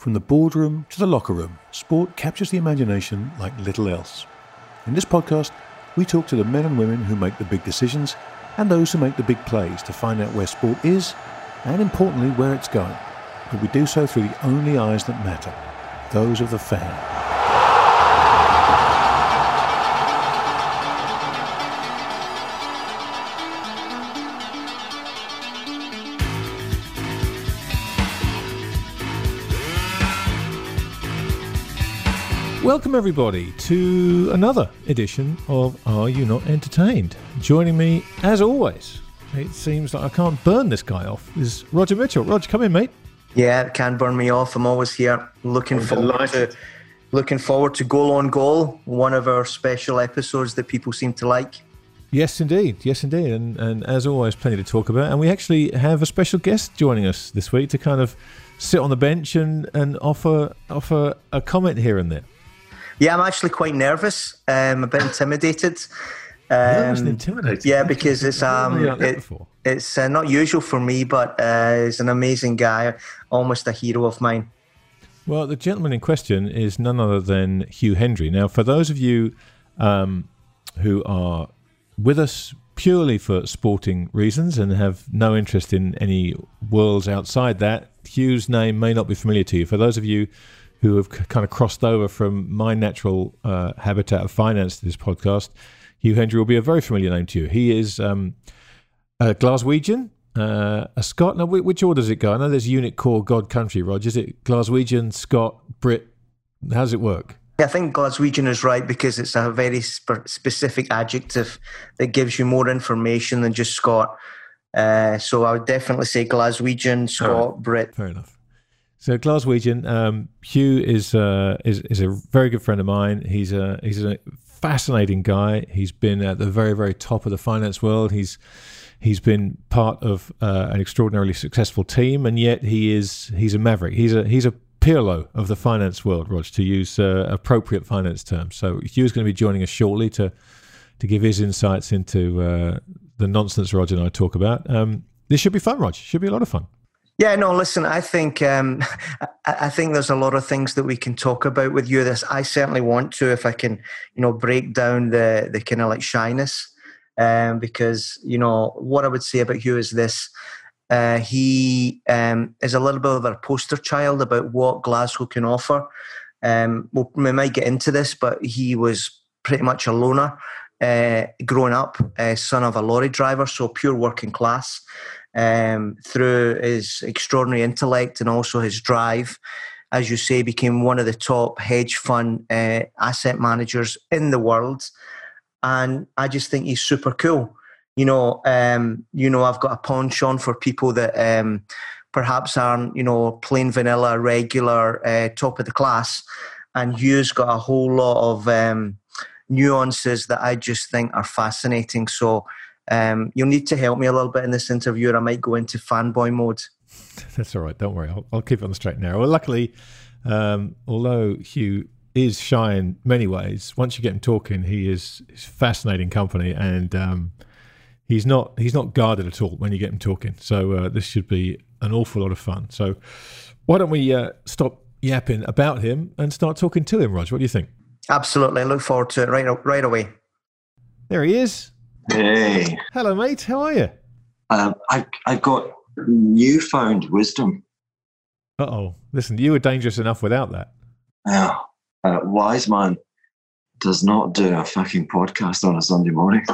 From the boardroom to the locker room, sport captures the imagination like little else. In this podcast, we talk to the men and women who make the big decisions and those who make the big plays to find out where sport is and, importantly, where it's going. But we do so through the only eyes that matter, those of the fan. Welcome everybody to another edition of Are You Not Entertained? Joining me, as always, it seems like I can't burn this guy off, is Roger Mitchell. Roger, come in, mate. Yeah, it can't burn me off. I'm always here looking forward to Goal on Goal, one of our special episodes that people seem to like. Yes, indeed. And as always, plenty to talk about. And we actually have a special guest joining us this week to kind of sit on the bench and offer a comment here and there. Yeah, I'm actually quite nervous. A bit intimidated. Nervous and intimidated? Yeah, because it's not usual for me, but he's an amazing guy, almost a hero of mine. Well, the gentleman in question is none other than Hugh Hendry. Now, for those of you who are with us purely for sporting reasons and have no interest in any worlds outside that, Hugh's name may not be familiar to you. For those of you who have kind of crossed over from my natural habitat of finance to this podcast, Hugh Hendry will be a very familiar name to you. He is a Glaswegian, a Scot. Now, which order does it go? I know there's unit, core, God, country, Rog. Is it Glaswegian, Scot, Brit? How does it work? I think Glaswegian is right because it's a very specific adjective that gives you more information than just Scot. So I would definitely say Glaswegian, Scot, Brit. Fair enough. So Glaswegian, Hugh is a very good friend of mine. He's a fascinating guy. He's been at the very, very top of the finance world. He's been part of an extraordinarily successful team, and yet he's a maverick. He's a Pirlo of the finance world, Rog, to use appropriate finance terms. So Hugh's going to be joining us shortly to give his insights into the nonsense Roger and I talk about. This should be fun, Rog. Should be a lot of fun. Yeah, no, listen, I think there's a lot of things that we can talk about with you. I certainly want to, if I can, break down the kind of like shyness, because, what I would say about Hugh is this. He is a little bit of a poster child about what Glasgow can offer. We might get into this, but he was pretty much a loner growing up, son of a lorry driver, so pure working class. Through his extraordinary intellect and also his drive, as you say, became one of the top hedge fund asset managers in the world. And I just think he's super cool. I've got a penchant for people that perhaps aren't, plain vanilla, regular, top of the class. And Hugh's got a whole lot of nuances that I just think are fascinating. So you'll need to help me a little bit in this interview, or I might go into fanboy mode. That's all right. Don't worry. I'll keep it on the straight and narrow. Well, luckily, although Hugh is shy in many ways, once you get him talking, he's fascinating company, and he's not guarded at all when you get him talking. So this should be an awful lot of fun. So why don't we stop yapping about him and start talking to him, Roger? What do you think? Absolutely. I look forward to it right away. There he is. Hey. Hello, mate. How are you? I've got newfound wisdom. Uh-oh. Listen, you were dangerous enough without that. Yeah. Wise man does not do a fucking podcast on a Sunday morning.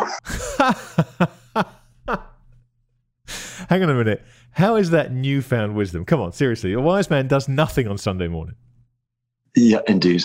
Hang on a minute. How is that newfound wisdom? Come on, seriously. A wise man does nothing on Sunday morning. Yeah, indeed.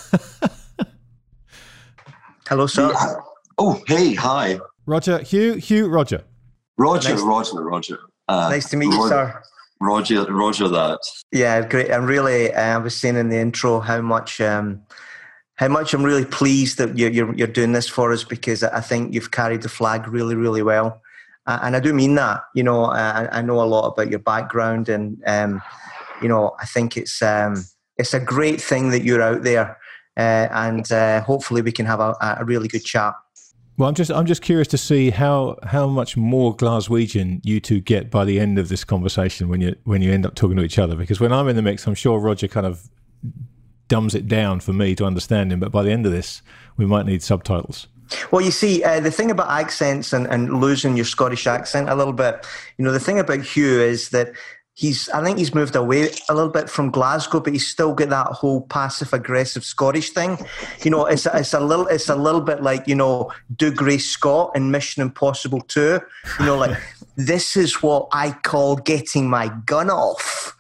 Hello, sir. Yeah. Oh, hey, hi. Roger, Hugh, Roger. Roger. Nice to meet you, sir. Roger that. Yeah, great. I'm really, I was saying in the intro how much I'm really pleased that you're doing this for us, because I think you've carried the flag really, really well. And I do mean that. I know a lot about your background, and I think it's a great thing that you're out there, and hopefully we can have a really good chat. Well, I'm just curious to see how much more Glaswegian you two get by the end of this conversation when you end up talking to each other. Because when I'm in the mix, I'm sure Roger kind of dumbs it down for me to understand him. But by the end of this, we might need subtitles. Well, you see, the thing about accents and losing your Scottish accent a little bit, the thing about Hugh is that I think he's moved away a little bit from Glasgow, but he's still got that whole passive-aggressive Scottish thing. It's a little bit like, Dougray Scott in Mission Impossible 2. Like, this is what I call getting my gun off.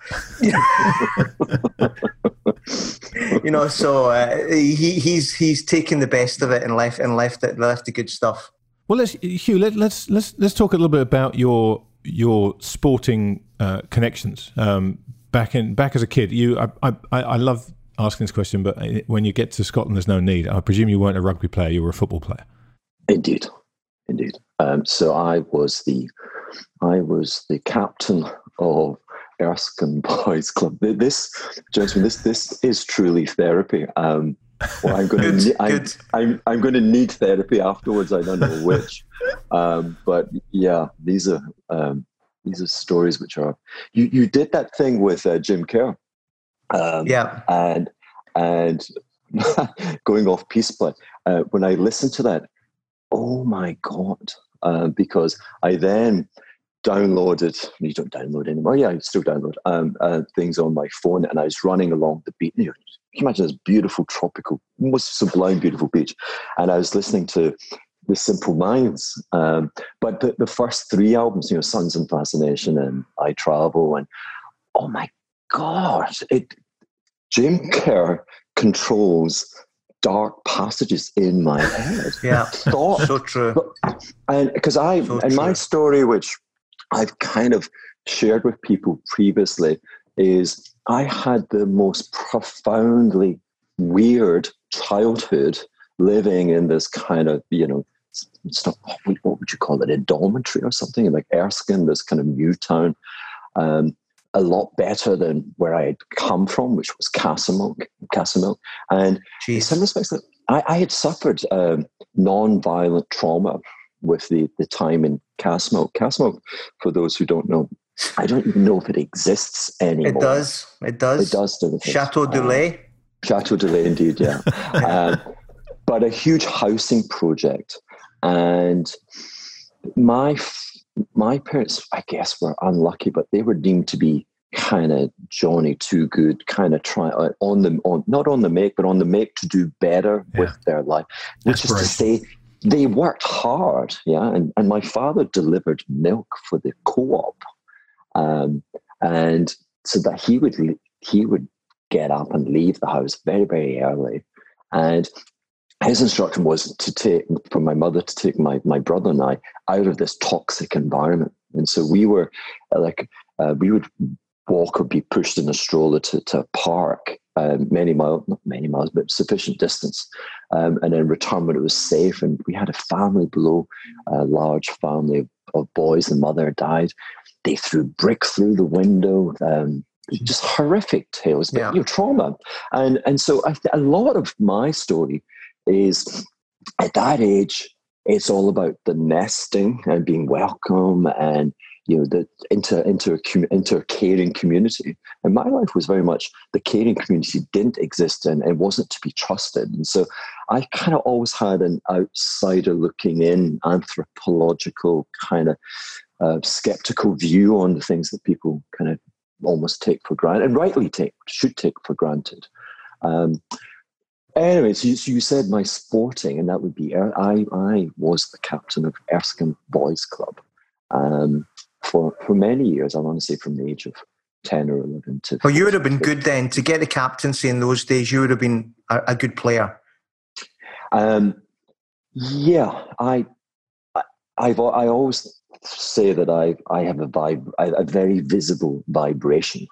So he's taken the best of it and left the good stuff. Well, Hugh, let's talk a little bit about your sporting connections. Back as a kid, I love asking this question, but when you get to Scotland, there's no need. I presume you weren't a rugby player; you were a football player. Indeed. So I was the captain of Erskine Boys Club. This, gentlemen, this is truly therapy. Well, I'm going to need therapy afterwards. I don't know which, but yeah, these are stories which are. You did that thing with Jim Kerr, and going off Peace Play. When I listened to that, oh my God! Because I then downloaded. You don't download anymore. Yeah, I still download things on my phone, and I was running along the beach. Can you imagine this beautiful, tropical, most sublime, beautiful beach? And I was listening to The Simple Minds. But the first three albums, Sons and Fascination and I Travel, and oh my God, Jim Kerr controls dark passages in my head. Yeah, so true. And because my story, which I've kind of shared with people previously, is I had the most profoundly weird childhood living in this kind of, stuff, what would you call it, a dormitory or something, like Erskine, this kind of new town, a lot better than where I had come from, which was Castlemilk. And in some respects, I had suffered non-violent trauma with the time in Castlemilk. Castlemilk, for those who don't know, I don't even know if it exists anymore. It does. It does. Chateau de Lay. Chateau de Lay, indeed, yeah. But a huge housing project. And my parents, I guess, were unlucky, but they were deemed to be kind of Johnny Too Good, kind of not on the make to do better with their life. Which is to say, they worked hard, and my father delivered milk for the co-op. And so that he would get up and leave the house very, very early. And his instruction was for my mother to take my brother and I out of this toxic environment. And so we were we would walk or be pushed in a stroller to a park, not many miles, but sufficient distance, and then return when it was safe. And we had a family below, a large family of boys. And mother died. They threw brick through the window. Just horrific tales, but trauma. And so a lot of my story is, at that age, it's all about the nesting and being welcome, and into a caring community. And my life was very much the caring community didn't exist, and it wasn't to be trusted. And so I kind of always had an outsider looking in, anthropological kind of skeptical view on the things that people kind of almost take for granted, and rightly should take for granted. Anyways, you said my sporting, and that would be I was the captain of Erskine Boys Club for many years. I want to say from the age of 10 or 11 to. Well, you would have been good then to get the captaincy in those days. You would have been a good player. Yeah, I always say that I have a very visible vibration.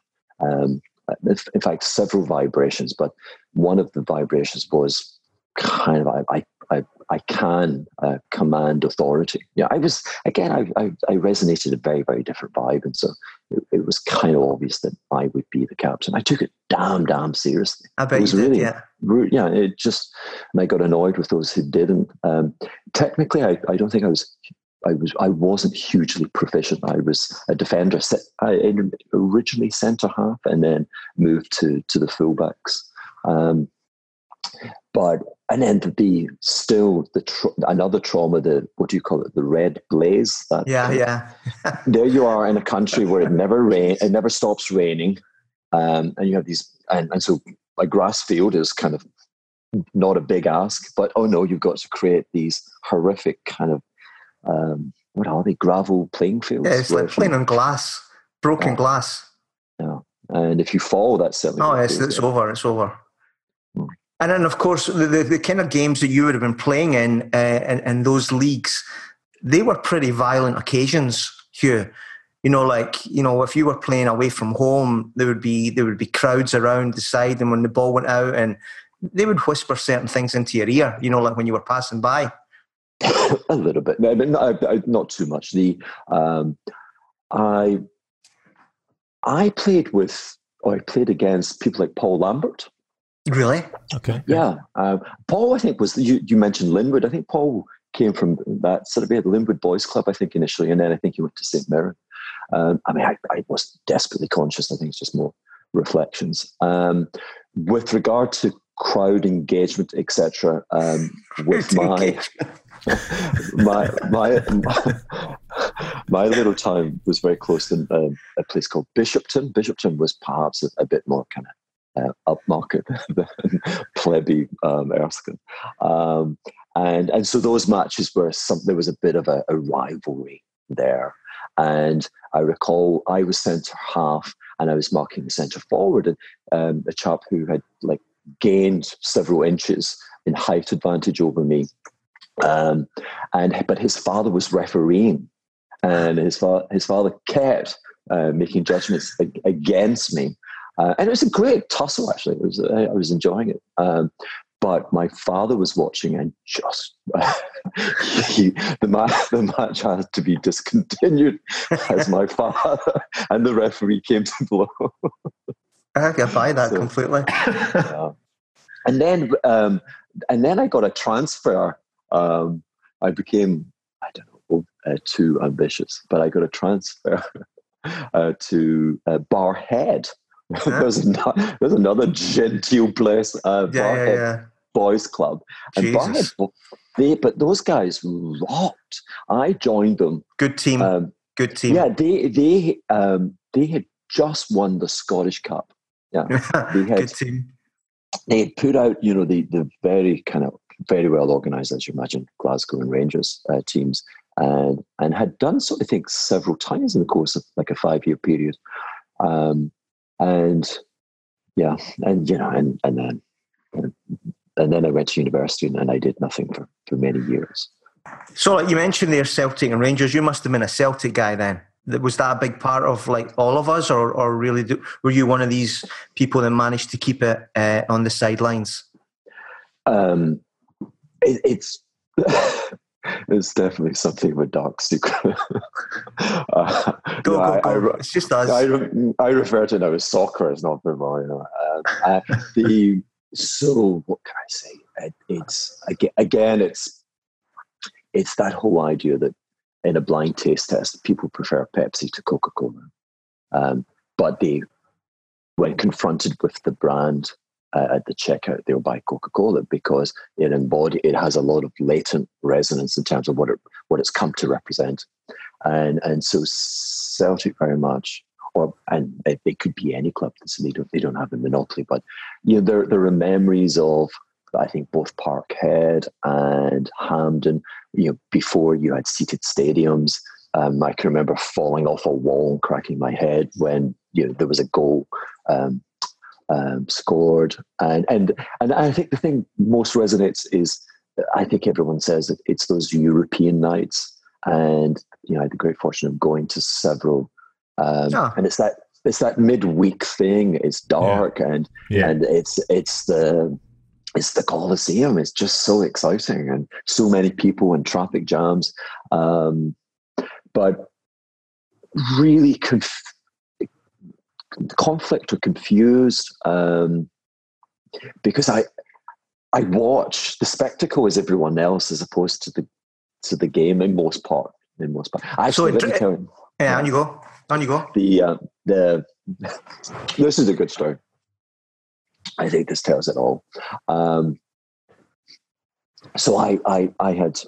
In fact, several vibrations, but one of the vibrations was kind of I can command authority. Yeah, I resonated a very, very different vibe. And so it was kind of obvious that I would be the captain. I took it damn seriously. I bet it was you did, really, yeah. Yeah, and I got annoyed with those who didn't. Technically, I don't think I wasn't hugely proficient. I was a defender. I originally centre half and then moved to the fullbacks. And then to be still another trauma, what do you call it? The red blaze. Yeah. There you are in a country where it never stops raining, and you have these, and so a grass field is kind of not a big ask, but oh no, you've got to create these horrific kind of what are they? Gravel playing fields. Yeah, it's like playing on glass, broken glass. Yeah, and if you fall, that's silly. Oh, it's over. It's over. And then, of course, the kind of games that you would have been playing in those leagues, they were pretty violent occasions, Hugh. If you were playing away from home, there would be crowds around the side, and when the ball went out, and they would whisper certain things into your ear, like when you were passing by. A little bit, no, but not too much. I played against people like Paul Lambert. Really? Okay. Yeah. Paul, I think, you mentioned Linwood. I think Paul came from that sort of, we had Linwood Boys Club, I think, initially, and then I think he went to St. Mirren. I was desperately conscious. I think it's just more reflections. With regard to crowd engagement, etc., with my little town was very close to a place called Bishopton. Bishopton was perhaps a bit more kind of upmarket than plebby Erskine, and so those matches were there was a bit of a rivalry there. And I recall I was centre half and I was marking the centre forward, and a chap who had gained several inches in height advantage over me, but his father was refereeing, and his father kept making judgments against me. And it was a great tussle, actually. I was enjoying it. But my father was watching, and just the match had to be discontinued as my father and the referee came to blow. I can buy that completely. Yeah. And then I got a transfer. I became, I don't know, too ambitious, but I got a transfer to Barrhead. There's another genteel place, Barrhead Boys Club, and Barrhead, but those guys rocked. I joined them. Good team. Good team. Yeah, they had just won the Scottish Cup. Yeah, good team. They had put out, the very kind of very well organised, as you imagine, Glasgow and Rangers teams, and had done so, I think, several times in the course of like a 5-year period. And then I went to university and I did nothing for many years. So, like you mentioned there, Celtic and Rangers, you must have been a Celtic guy then. Was that a big part of like all of us, or really were you one of these people that managed to keep it on the sidelines? It's it's definitely something of a dark secret. Go. It's just us. I refer to it now as soccer. It's not football. So what can I say? It's again, it's that whole idea that in a blind taste test, people prefer Pepsi to Coca-Cola, but when confronted with the brand at the checkout, they'll buy Coca-Cola because it has a lot of latent resonance in terms of what it's come to represent, and so Celtic very much, and it could be any club. So they don't have a monopoly, but there are memories of, I think, both Parkhead and Hampden. Before you had seated stadiums, I can remember falling off a wall and cracking my head when there was a goal scored, and I think the thing most resonates is, I think everyone says that it's those European nights, and I had the great fortune of going to several, and it's that midweek thing. It's dark, and it's it's the Colosseum. It's just so exciting, and so many people and traffic jams. But really conflict or confused, because I watch the spectacle as everyone else, as opposed to the game in most part. Actually, let me tell you. Yeah, on you go. On you go. This is a good story. I think this tells it all. So I had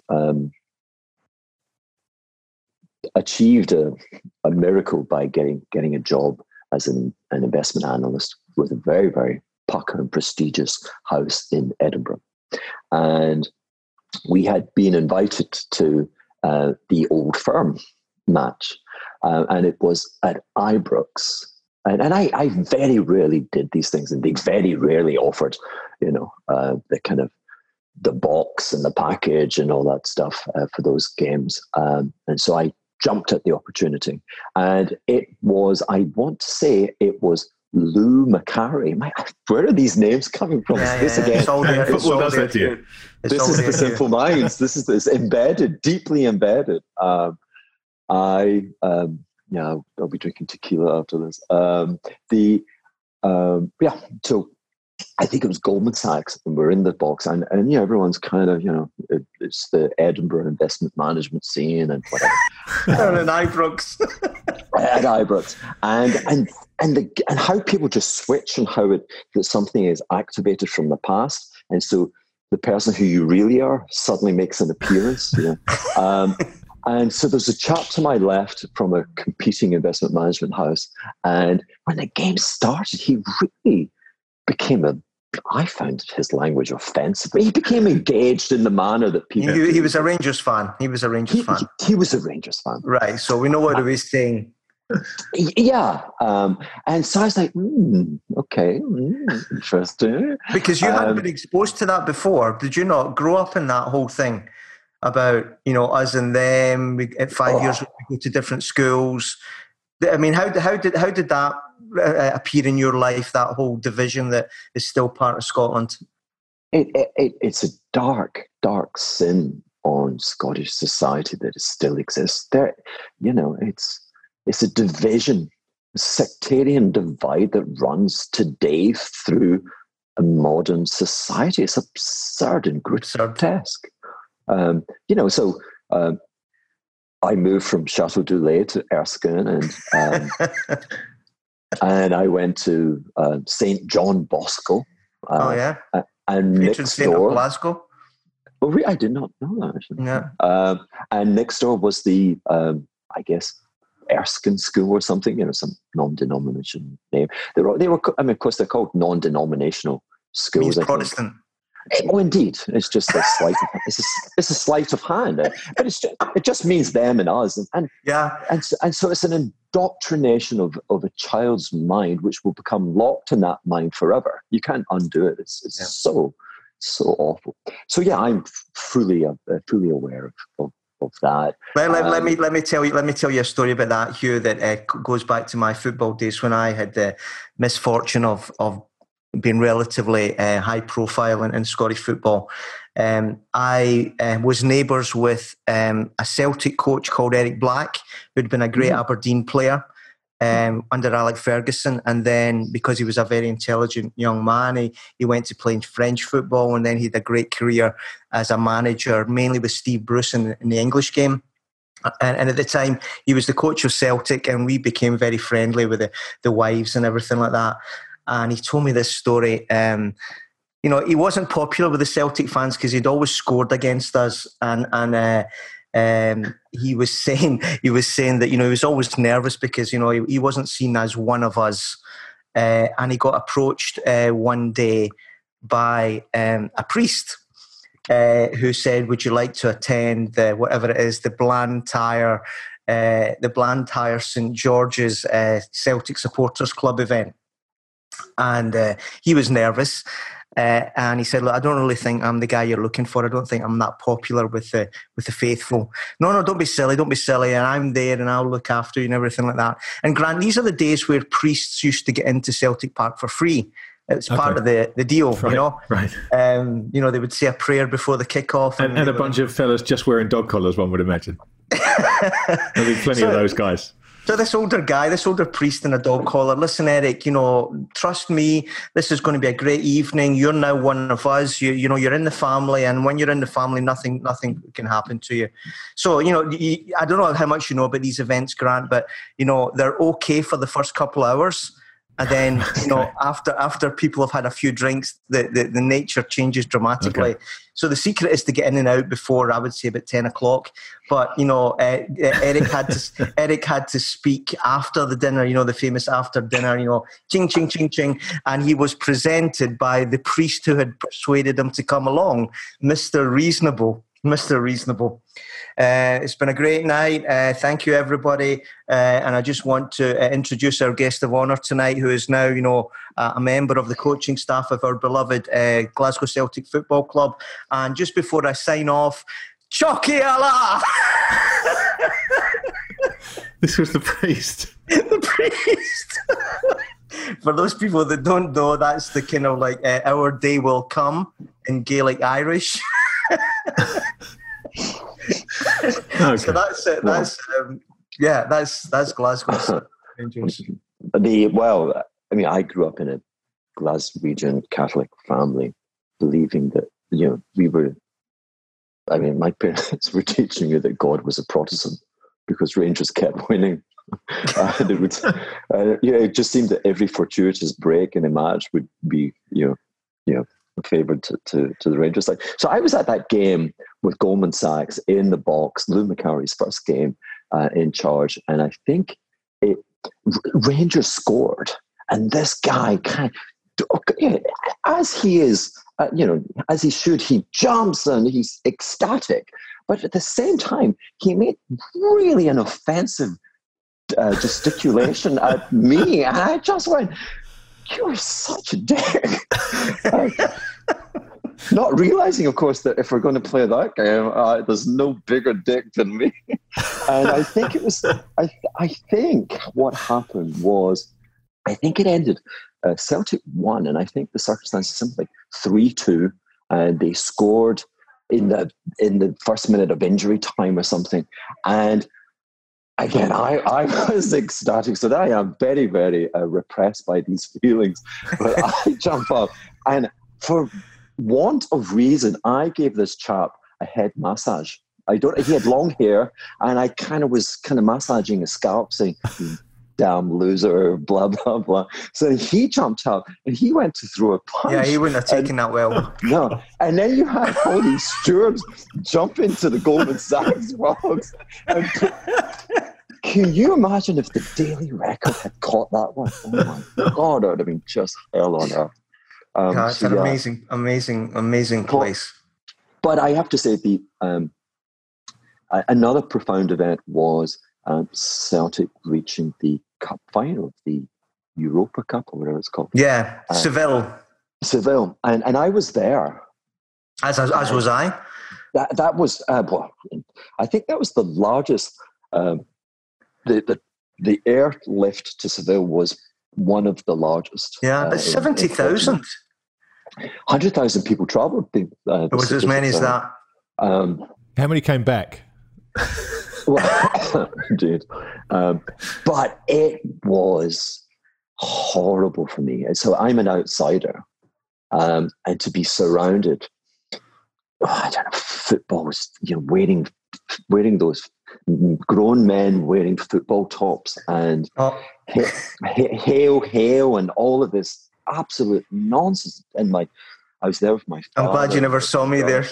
achieved a miracle by getting a job as an investment analyst with a very, very pucker and prestigious house in Edinburgh. And we had been invited to the Old Firm match, and it was at Ibrox. And I very rarely did these things, and they very rarely offered, the kind of the box and the package and all that stuff for those games. And so I jumped at the opportunity. And it was, I want to say it was Lou Macari. Where are these names coming from? This again. Football does that to you. This is the Simple Minds. This is embedded, deeply embedded. I'll be drinking tequila after this. So I think it was Goldman Sachs, and we're in the box, and everyone's kind of, it's the Edinburgh investment management scene and whatever. At Ibrox. At Ibrox. And how people just switch, and how that something is activated from the past, and so the person who you really are suddenly makes an appearance. And so there's a chap to my left from a competing investment management house, and when the game started, he really became I found his language offensive, but he became engaged in the manner that people... He was a Rangers fan. He was a Rangers fan. He was a Rangers fan. Right, so we know what he was saying. Yeah. And so I was like, okay, interesting. Because you hadn't been exposed to that before. Did you not grow up in that whole thing about, us and them? At 5 years, we go to different schools. I mean, how did that appear in your life, that whole division that is still part of Scotland? It's a dark, dark sin on Scottish society that it still exists. There, it's a division, a sectarian divide that runs today through a modern society. It's absurd and grotesque. I moved from Chateau Dulé to Erskine, and I went to St. John Bosco. And next door, Glasgow. Oh, I did not know that, actually. Yeah. And next door was the, I guess, Erskine School or something. Some non-denomination name. They were. I mean, of course, they're called non-denominational schools. Means Protestant. Oh, indeed. It's just a sleight. It's a sleight of hand, but it just means them and us, and so it's an indoctrination of a child's mind, which will become locked in that mind forever. You can't undo it. It's so awful. So yeah, I'm fully aware of that. Let me tell you a story about that, Hugh, that goes back to my football days when I had the misfortune of being relatively high profile in Scottish football. I was neighbours with a Celtic coach called Eric Black, who'd been a great Aberdeen player under Alec Ferguson. And then, because he was a very intelligent young man, he went to play French football, and then he had a great career as a manager, mainly with Steve Bruce in the English game. And at the time, he was the coach of Celtic, and we became very friendly with the wives and everything like that. And he told me this story. He wasn't popular with the Celtic fans because he'd always scored against us, and he was saying that he was always nervous because he wasn't seen as one of us, and he got approached one day by a priest who said, "Would you like to attend the Blantyre St George's Celtic Supporters Club event?" And he was nervous, and he said, "Look, I don't really think I'm the guy you're looking for. I don't think I'm that popular with the faithful." No, don't be silly, and I'm there, and I'll look after you and everything like that. And Grant, these are the days where priests used to get into Celtic Park for free. It's part of the deal, right, you know. Right. You know, they would say a prayer before the kickoff, and a bunch of fellas just wearing dog collars. One would imagine. There'll be plenty of those guys. So this older priest in a dog collar, listen, Eric, you know, trust me, this is going to be a great evening. You're now one of us. You know, you're in the family, and when you're in the family, nothing can happen to you. So, you know, I don't know how much you know about these events, Grant, but, you know, they're okay for the first couple of hours. And then, you know, after people have had a few drinks, the nature changes dramatically. Okay. So the secret is to get in and out before, I would say, about 10 o'clock. But, you know, Eric had to speak after the dinner, you know, the famous after dinner, you know, ching, ching, ching, ching. And he was presented by the priest who had persuaded him to come along, Mr. Reasonable. Mr. Reasonable. It's been a great night. Thank you, everybody. And I just want to introduce our guest of honour tonight, who is now, you know, a member of the coaching staff of our beloved Glasgow Celtic Football Club. And just before I sign off, Chucky Allah! This was the priest. The priest. For those people that don't know, that's the kind of like our day will come in Gaelic Irish. Okay. So that's it. That's Glasgow Rangers. Well, I mean, I grew up in a Glaswegian Catholic family, believing that, you know, my parents were teaching me that God was a Protestant because Rangers kept winning. And it just seemed that every fortuitous break in a match would be, you know, favoured to the Rangers side. So I was at that game with Goldman Sachs in the box, Lou McCarry's first game in charge, and I think Rangers scored, and this guy as he is, as he should, he jumps and he's ecstatic, but at the same time he made really an offensive gesticulation at me, and I just went, "You're such a dick." Not realizing, of course, that if we're going to play that game, there's no bigger dick than me. And I think it was, I think what happened was, I think it ended, Celtic won, and I think the circumstances something like 3-2, and they scored in the first minute of injury time or something. And again, I was ecstatic, so that I am very, very repressed by these feelings. But I jump up, and for want of reason, I gave this chap a head massage. He had long hair, and I was massaging his scalp, saying, "Damn loser," blah, blah, blah. So he jumped up, and he went to throw a punch. Yeah, he wouldn't have taken that well. No. And then you had all these stewards jump into the Goldman Sachs box. Can you imagine if the Daily Record had caught that one? Oh my God, it would have been just hell on earth. It's an amazing place. But I have to say, another profound event was Celtic reaching the cup final of the Europa Cup, or whatever it's called. Yeah, Seville. And I was there. As was I. That was, I think that was the largest, the airlift to Seville was one of the largest. Yeah, but 70,000. 100,000 people travelled. It was as many as that. How many came back? Indeed. But it was horrible for me. So I'm an outsider. And to be surrounded, I don't know, footballs, wearing those grown men wearing football tops and hail and all of this absolute nonsense. And I was there with my father. I'm glad you never saw me there.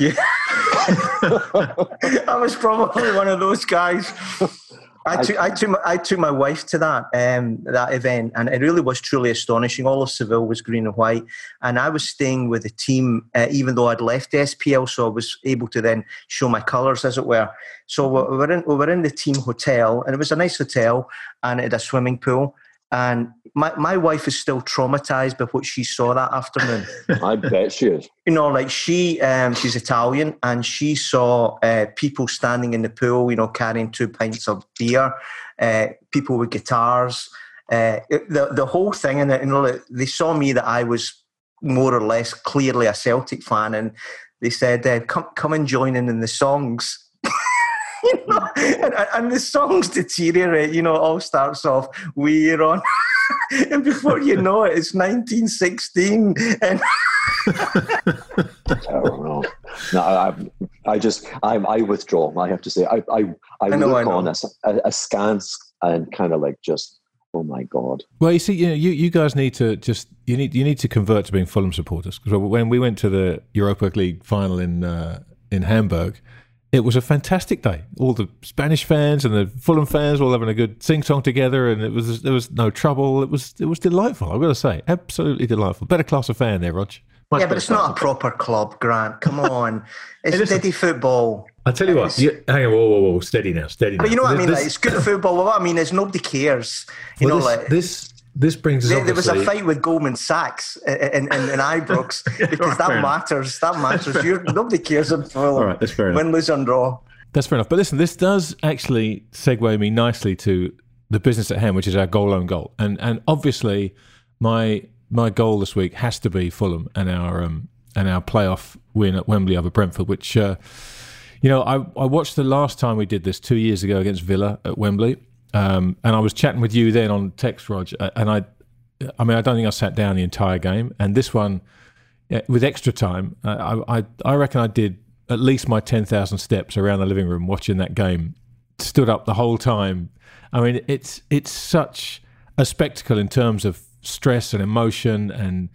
I was probably one of those guys. I took my wife to that event, and it really was truly astonishing. All of Seville was green and white, and I was staying with the team, even though I'd left the SPL, so I was able to then show my colours, as it were. So we were in the team hotel, and it was a nice hotel, and it had a swimming pool. And my wife is still traumatized by what she saw that afternoon. I bet she is. She's Italian, and she saw people standing in the pool, carrying 2 pints of beer, people with guitars, the whole thing. And they saw me that I was more or less clearly a Celtic fan, and they said, come and join in the songs. And the songs deteriorate, it all starts off, we're on, and before you know it, it's 1916, and No, I withdraw. I have to say, I look on askance and kind of like just, oh my God. Well, you see, you guys need to you need to convert to being Fulham supporters, because when we went to the Europa League final in Hamburg, it was a fantastic day. All the Spanish fans and the Fulham fans all having a good sing-song together, and there was no trouble. It was delightful, I've got to say. Absolutely delightful. Better class of fan there, Rog. Yeah, but it's not a proper club, Grant. Come on. It's steady football. I'll tell you what. Hang on, whoa. Steady now. But you know what I mean? It's good football. Well, what I mean is nobody cares. This brings us. There was a fight with Goldman Sachs in Ibrox because that matters. That matters. Nobody cares if all right, that's fair enough. Win, lose, and draw. That's fair enough. But listen, this does actually segue me nicely to the business at hand, which is our own goal. And obviously, my goal this week has to be Fulham and our playoff win at Wembley over Brentford, which I watched the last time we did this 2 years ago against Villa at Wembley. And I was chatting with you then on text, Rog, and I don't think I sat down the entire game. And this one, with extra time, I reckon I did at least my 10,000 steps around the living room watching that game. Stood up the whole time. I mean, it's such a spectacle in terms of stress and emotion, and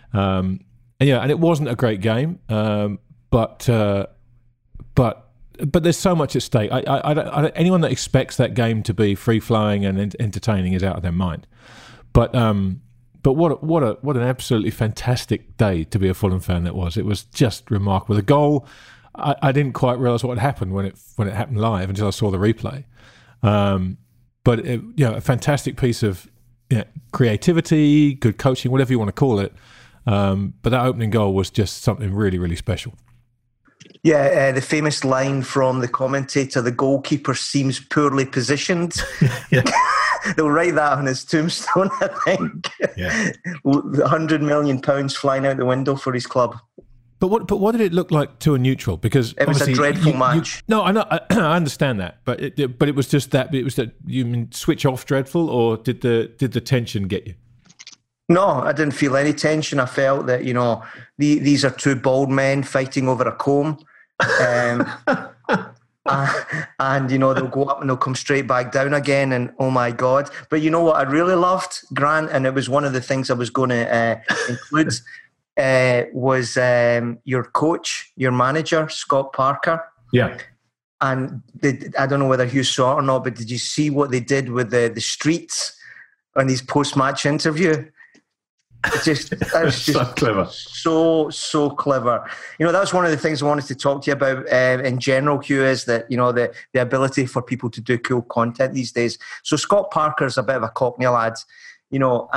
it wasn't a great game, but there's so much at stake. Anyone that expects that game to be free flowing and entertaining is out of their mind. But what an absolutely fantastic day to be a Fulham fan that was. It was just remarkable. The goal, I didn't quite realise what had happened when it happened live until I saw the replay. But a fantastic piece of creativity, good coaching, whatever you want to call it. But that opening goal was just something really, really special. Yeah, the famous line from the commentator, the goalkeeper seems poorly positioned. They'll write that on his tombstone, I think. Yeah. £100 million flying out the window for his club. But what did it look like to a neutral? Because it was a dreadful match. No, I know, I understand that, but it was just that. It was that you mean switch off dreadful, or did the tension get you? No, I didn't feel any tension. I felt that these are two bald men fighting over a comb, and they'll go up and they'll come straight back down again. And oh my God! But you know what I really loved, Grant, and it was one of the things I was going to include. Was your coach, your manager, Scott Parker. Yeah. And I don't know whether you saw it or not, but did you see what they did with the streets on his post-match interview? That was just so clever. So clever. That was one of the things I wanted to talk to you about in general, Hugh, is that, the ability for people to do cool content these days. So Scott Parker's a bit of a Cockney lad. There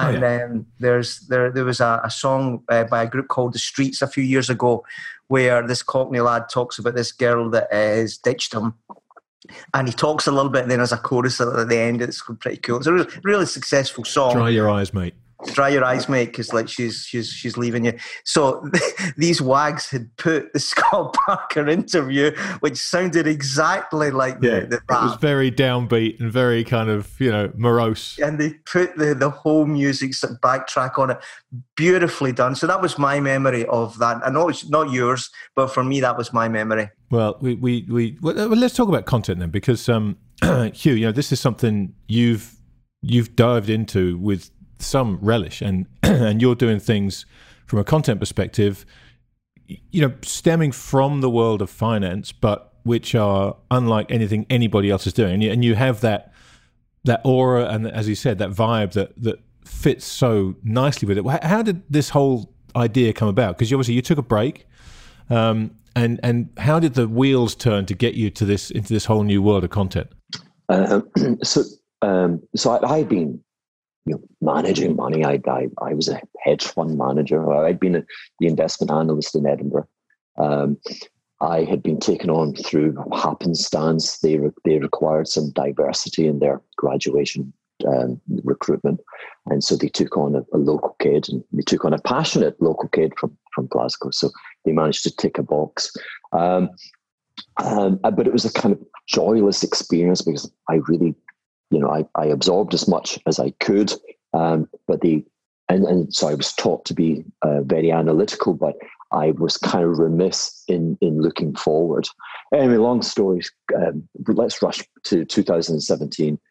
was a song by a group called The Streets a few years ago where this Cockney lad talks about this girl that has ditched him, and he talks a little bit, and then there's a chorus at the end. It's pretty cool. It's a really successful song. Dry your eyes, mate. Dry your eyes, mate, because she's leaving you. So these wags had put the Scott Parker interview, which sounded exactly like the rap. It was very downbeat and very kind of morose. And they put the whole music backtrack on it, beautifully done. So that was my memory of that. I know it's not yours, but for me that was my memory. Well, well, let's talk about content then, because Hugh, this is something you've dived into with some relish, and you're doing things from a content perspective, stemming from the world of finance, but which are unlike anything anybody else is doing. And you have that aura, and as you said, that vibe that fits so nicely with it. How did this whole idea come about? Because obviously you took a break, and how did the wheels turn to get you into this whole new world of content? So I'd been managing money. I was a hedge fund manager. I'd been the investment analyst in Edinburgh. I had been taken on through happenstance. They required some diversity in their graduation recruitment. And so they took on a local kid, and they took on a passionate local kid from Glasgow. So they managed to tick a box. But it was a kind of joyless experience because I really, I absorbed as much as I could. And so I was taught to be very analytical, but I was kind of remiss in looking forward. Anyway, long story, let's rush to 2017.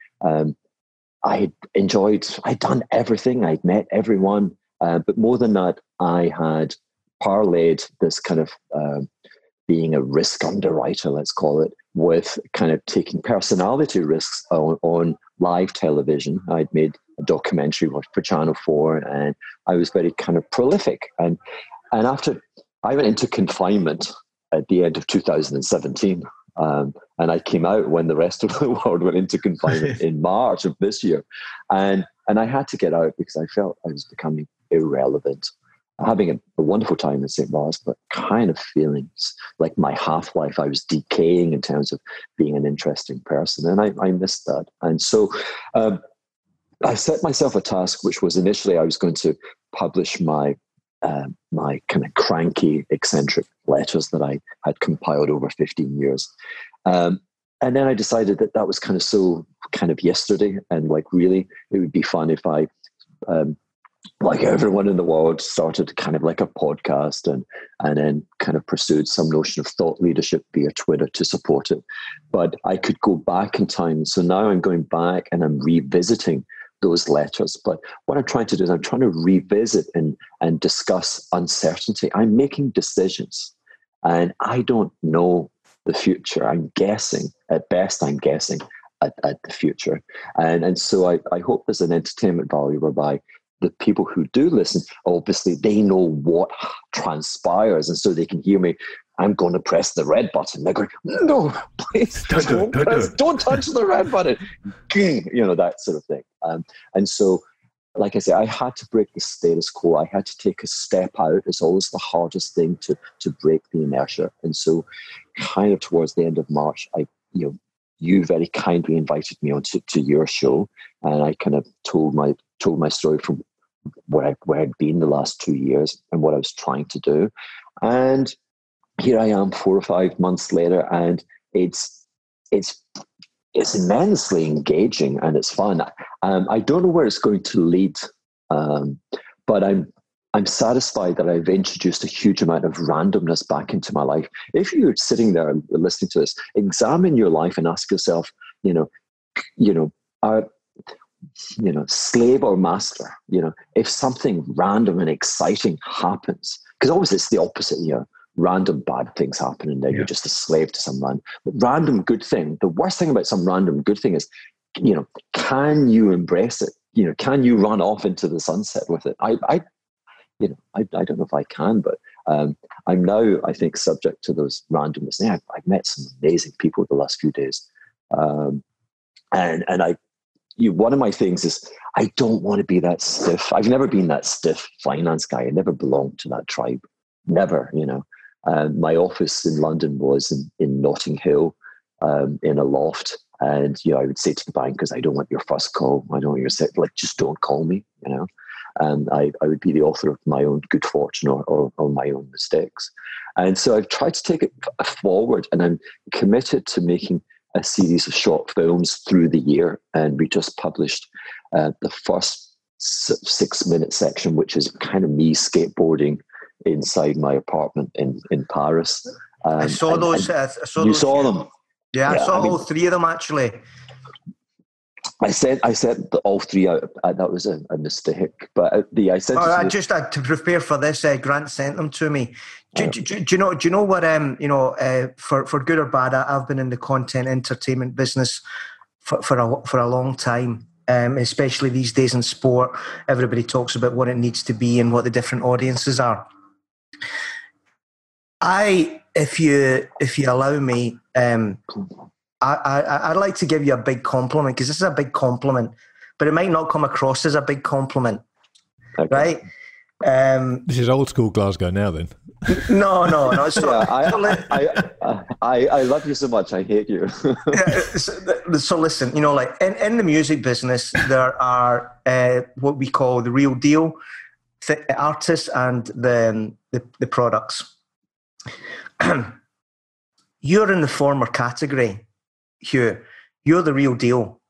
I'd done everything, I'd met everyone, but more than that, I had parlayed this kind of being a risk underwriter, let's call it, with kind of taking personality risks on live television. I'd made a documentary for Channel 4, and I was very kind of prolific. And after I went into confinement at the end of 2017, and I came out when the rest of the world went into confinement in March of this year. And I had to get out because I felt I was becoming irrelevant. Having a wonderful time in St. Bart's, but kind of feeling like my half-life, I was decaying in terms of being an interesting person. And I missed that. And so I set myself a task, which was initially I was going to publish my kind of cranky, eccentric letters that I had compiled over 15 years. And then I decided that was kind of so kind of yesterday, and like really it would be fun if I, like everyone in the world, started kind of like a podcast and then kind of pursued some notion of thought leadership via Twitter to support it. But I could go back in time. So now I'm going back and I'm revisiting those letters. But what I'm trying to do is I'm trying to revisit and discuss uncertainty. I'm making decisions and I don't know the future. I'm guessing, at best I'm guessing at the future. And so I hope there's an entertainment value whereby the people who do listen, obviously they know what transpires, and so they can hear me. I'm going to press the red button. They're going, no, please don't touch the red button. That sort of thing. And so, like I say, I had to break the status quo. I had to take a step out. It's always the hardest thing to break the inertia. And so, kind of towards the end of March, you very kindly invited me on to your show, and I kind of told my story from where I'd been the last 2 years and what I was trying to do. And here I am 4 or 5 months later, and it's immensely engaging and it's fun. I don't know where it's going to lead, but I'm satisfied that I've introduced a huge amount of randomness back into my life. If you're sitting there and listening to this, examine your life and ask yourself, slave or master, if something random and exciting happens, because always it's the opposite, random bad things happen and then you're just a slave to some random good thing. The worst thing about some random good thing is, can you embrace it? Can you run off into the sunset with it? I don't know if I can, but I'm now, I think, subject to those randomness. Yeah, I've met some amazing people the last few days. One of my things is I don't want to be that stiff. I've never been that stiff finance guy. I never belonged to that tribe. Never, my office in London was in Notting Hill, in a loft. And, I would say to the bankers, I don't want your first call. I don't want your second, just don't call me, And I would be the author of my own good fortune or my own mistakes. And so I've tried to take it forward, and I'm committed to making a series of short films through the year. And we just published the first 6-minute section, which is kind of me skateboarding inside my apartment in Paris. I saw those. You saw them? Yeah, I saw all 3 of them actually. I sent all 3 out. That was a mistake, but I sent. To prepare for this, Grant sent them to me. Do you know what? For good or bad, I've been in the content entertainment business for a long time. Especially these days in sport, everybody talks about what it needs to be and what the different audiences are. If you allow me, I'd like to give you a big compliment, because this is a big compliment, but it might not come across as a big compliment, okay. Right? This is old school Glasgow now then. No. So, I love you so much. I hate you. so listen, like in the music business, there are what we call the real deal artists and the products. You're in the former category, Hugh. You're the real deal.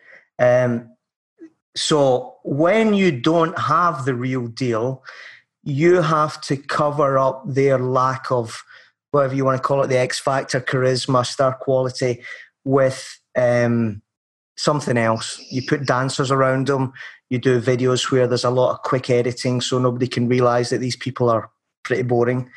So when you don't have the real deal, you have to cover up their lack of, whatever you want to call it, the X factor, charisma, star quality, with something else. You put dancers around them. You do videos where there's a lot of quick editing so nobody can realize that these people are pretty boring.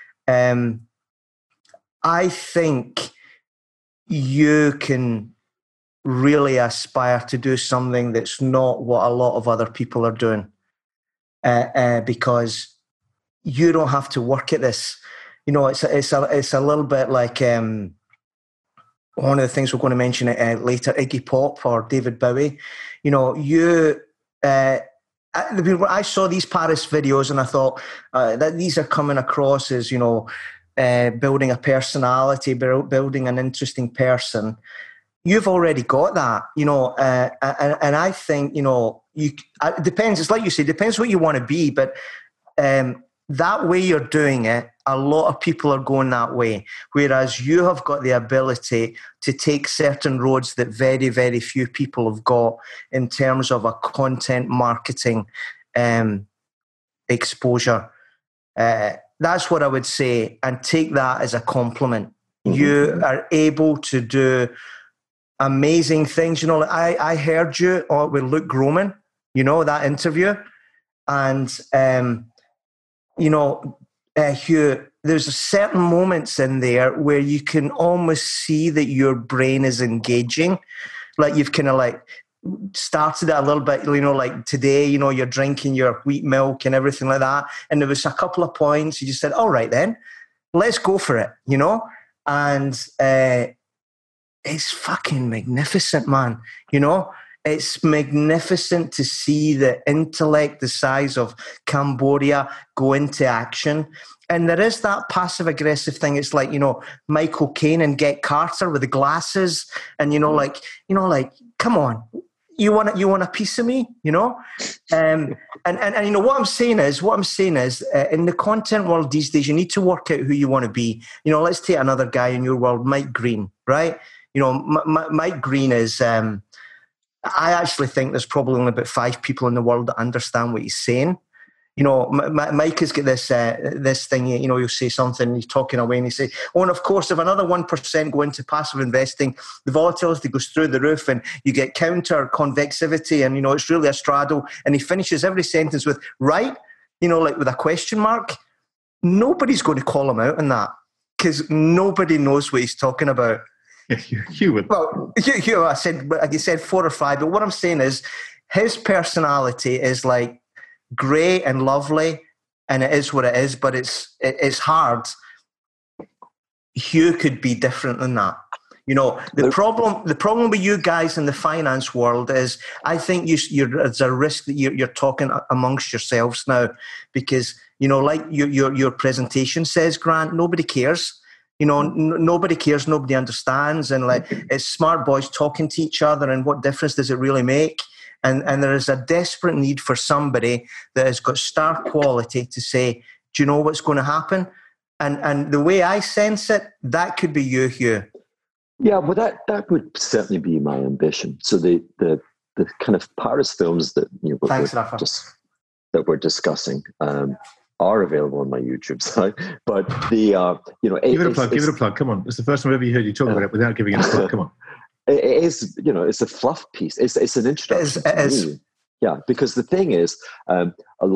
I think you can really aspire to do something that's not what a lot of other people are doing, because you don't have to work at this. It's a little bit like one of the things we're going to mention later, Iggy Pop or David Bowie. I saw these Paris videos and I thought that these are coming across as building a personality, building an interesting person. You've already got that, and I think, it depends. It's like you say, depends what you want to be, but that way you're doing it, a lot of people are going that way, whereas you have got the ability to take certain roads that very, very few people have got in terms of a content marketing exposure. That's what I would say, and take that as a compliment. Mm-hmm. You are able to do amazing things. I heard you with Luke Groman, that interview, and Hugh, there's certain moments in there where you can almost see that your brain is engaging, like you've kind of like started it a little bit, like today, you're drinking your wheat milk and everything like that, and there was a couple of points you just said, all right then, let's go for it, and it's fucking magnificent, man. It's magnificent to see the intellect the size of Cambodia go into action. And there is that passive-aggressive thing. It's like, Michael Caine and Get Carter with the glasses. And, like, come on, you want a piece of me, And what I'm saying is, in the content world these days, you need to work out who you want to be. Let's take another guy in your world, Mike Green, right? Mike Green is... I actually think there's probably only about 5 people in the world that understand what he's saying. Mike has got this thing, he'll say something, he's talking away and he say, and of course, if another 1% go into passive investing, the volatility goes through the roof and you get counter convexivity and, it's really a straddle. And he finishes every sentence with, right? Like with a question mark. Nobody's going to call him out on that because nobody knows what he's talking about. You would. Well, I said, like you said, 4 or 5. But what I'm saying is, his personality is like great and lovely, and it is what it is. But it's hard. Hugh could be different than that. The problem with you guys in the finance world is, I think there's a risk that you're talking amongst yourselves now, because like your presentation says, Grant, nobody cares. Nobody cares, nobody understands, and like it's smart boys talking to each other, and what difference does it really make? And there is a desperate need for somebody that has got star quality to say, do you know what's going to happen? And the way I sense it, that could be you, Hugh. Yeah, well, that would certainly be my ambition. So the kind of Paris films that that we're discussing are available on my YouTube site, but give it a plug. Come on, it's the first time I've ever heard you talk about it without giving it a plug. Come on. It is, it's a fluff piece. It's an introduction. It is. Yeah, because the thing is, a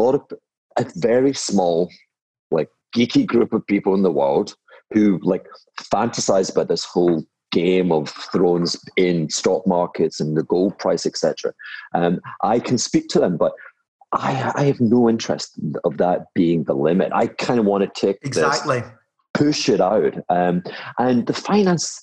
very small, like geeky group of people in the world who like fantasize about this whole Game of Thrones in stock markets and the gold price, etc. I can speak to them, but I have no interest of that being the limit. I kind of want to take exactly this, push it out, and the finance,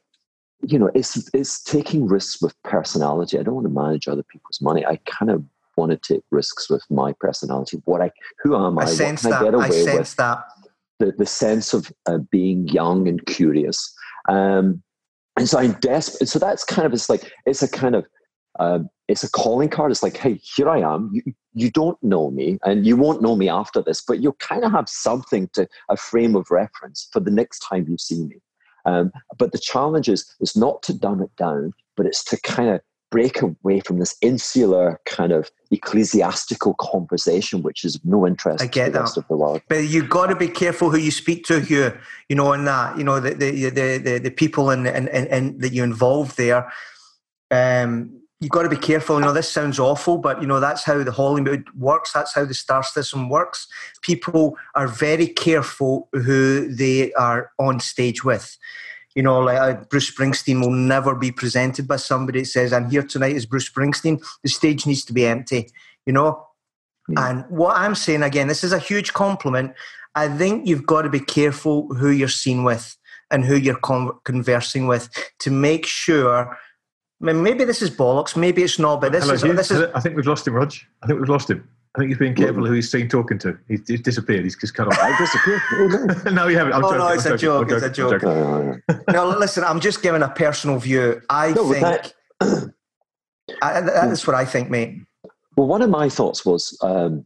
it's taking risks with personality. I don't want to manage other people's money. I kind of want to take risks with my personality. Who am I? I sense that. the sense of being young and curious. And so I'm desperate. So that's kind of, it's a calling card. It's like, hey, here I am. You don't know me, and you won't know me after this, but you'll kind of have something a frame of reference for the next time you see me. But the challenge is not to dumb it down, but it's to kind of break away from this insular kind of ecclesiastical conversation, which is of no interest to the rest of the world. But you've got to be careful who you speak to, Hugh, in that, the people and that you involve there. You've got to be careful. This sounds awful, but that's how the Hollywood works. That's how the star system works. People are very careful who they are on stage with. Like Bruce Springsteen will never be presented by somebody that says, I'm here tonight as Bruce Springsteen. The stage needs to be empty, And what I'm saying, again, this is a huge compliment. I think you've got to be careful who you're seen with and who you're conversing with to make sure. Maybe this is bollocks, maybe it's not, but this is. I think we've lost him, Rog. I think we've lost him. I think he's being careful who he's seen talking to. He's disappeared. He's just cut off. I disappeared. Oh, no. No, you haven't. No, it's a joke. It's a joke. No, listen, I'm just giving a personal view. That's what I think, mate. Well, one of my thoughts was,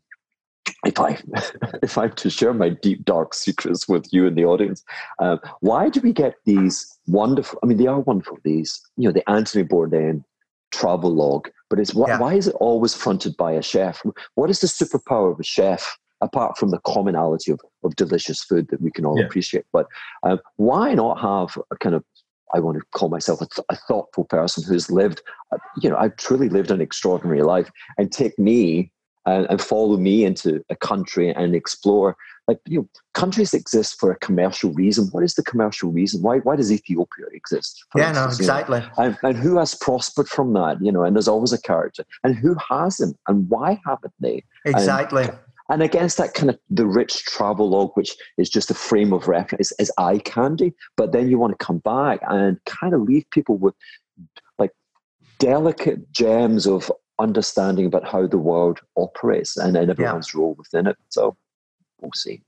if I'm to share my deep, dark secrets with you and the audience, why do we get these wonderful, they are wonderful, these, the Anthony Bourdain travel log, but why is it always fronted by a chef? What is the superpower of a chef, apart from the commonality of delicious food that we can all appreciate? But why not have a kind of, I want to call myself a thoughtful person who's lived, I've truly lived an extraordinary life, and take me and follow me into a country and explore. Countries exist for a commercial reason. What is the commercial reason? Why does Ethiopia exist? Exactly. And who has prospered from that? And there's always a character. And who hasn't? And why haven't they? Exactly. And against that kind of the rich travel log, which is just a frame of reference, is eye candy. But then you want to come back and kind of leave people with delicate gems of understanding about how the world operates and everyone's role within it. So we'll see.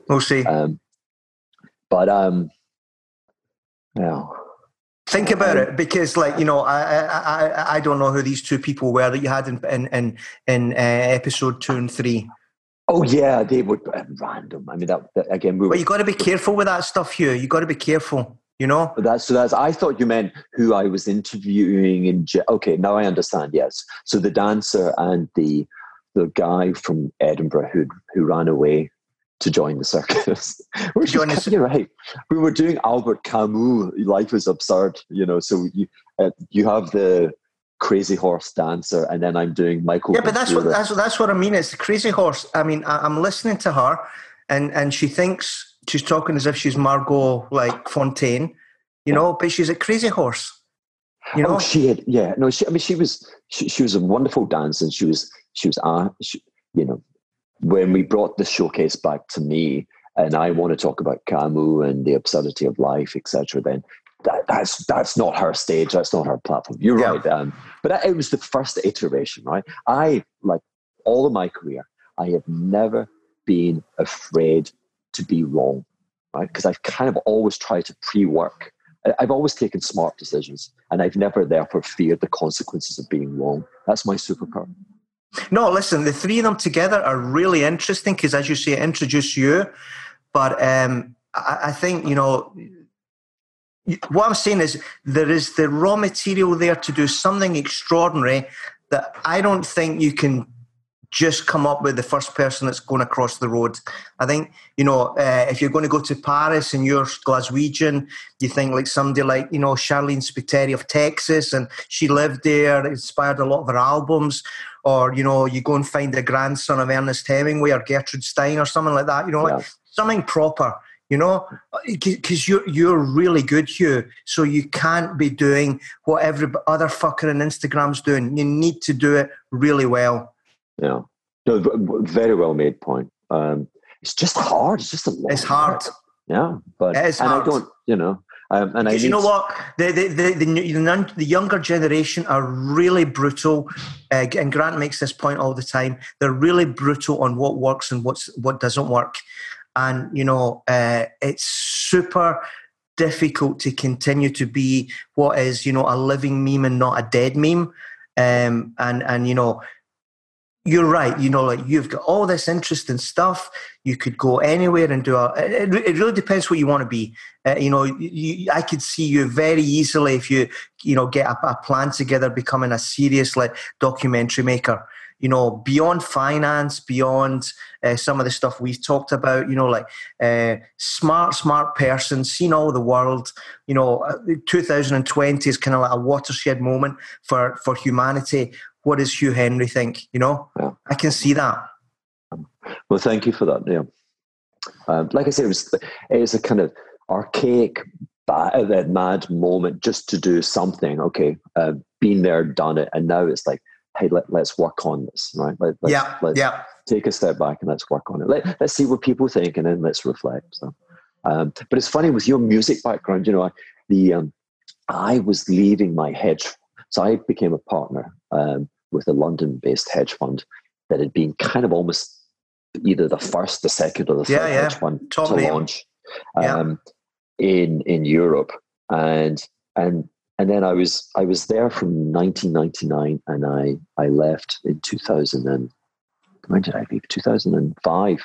Think about it, because I don't know who these two people were that you had in episode 2 and 3. Oh yeah, they would random. That again. But you got to be careful with that stuff, Hugh. You got to be careful. But that's. I thought you meant who I was interviewing. Okay, now I understand. Yes, so the dancer and the guy from Edinburgh who ran away to join the circus. You're right. We were doing Albert Camus. Life is absurd. So you have the Crazy Horse dancer, and then I'm doing Michael. Yeah, but that's what I mean. It's the Crazy Horse. I'm listening to her, and she thinks she's talking as if she's Margot Fontaine, but she's a Crazy Horse. Oh, she had, yeah. No, she was a wonderful dancer, and she was when we brought the showcase back to me, and I want to talk about Camus and the absurdity of life, etc. Then that's not her stage. That's not her platform. You're right. But it was the first iteration, right? All of my career, I have never been afraid to be wrong, right? Because I've kind of always tried to pre-work. I've always taken smart decisions, and I've never therefore feared the consequences of being wrong. That's my superpower. No, listen, the three of them together are really interesting because, as you say, it introduce you. But I think, what I'm saying is there is the raw material there to do something extraordinary that I don't think you can just come up with the first person that's going across the road. I think, if you're going to go to Paris and you're Glaswegian, you think like somebody like, Charlene Spiteri of Texas, and she lived there, inspired a lot of her albums. Or, you go and find the grandson of Ernest Hemingway or Gertrude Stein or something like that, like something proper, because you're really good, Hugh. So you can't be doing what every other fucker on Instagram's doing. You need to do it really well. Yeah. No, very well made point. It's just hard. It's just a lot. It's hard. Yeah. But it is hard. I don't, because you know what? The younger generation are really brutal, and Grant makes this point all the time. They're really brutal on what works and what doesn't work. And, it's super difficult to continue to be what is, a living meme and not a dead meme. And you're right. Like you've got all this interesting stuff. You could go anywhere and do it really depends what you want to be. I could see you very easily if you get a plan together, becoming a serious documentary maker. Beyond finance, beyond some of the stuff we've talked about. Smart person, seen all the world. 2020 is kind of like a watershed moment for humanity. What does Hugh Henry think? Yeah. I can see that. Well, thank you for that. Yeah, like I said, it was a kind of archaic, mad moment just to do something. Okay, been there, done it, and now it's like, hey, let's work on this, right? Let's take a step back and let's work on it. Let's see what people think, and then let's reflect. So, but it's funny with your music background. I was leaving my hedge. So I became a partner with a London-based hedge fund that had been kind of almost either the first, the second, or the third hedge fund to launch in Europe, and then I was there from 1999, and I left in 2000. And when did I leave? 2005,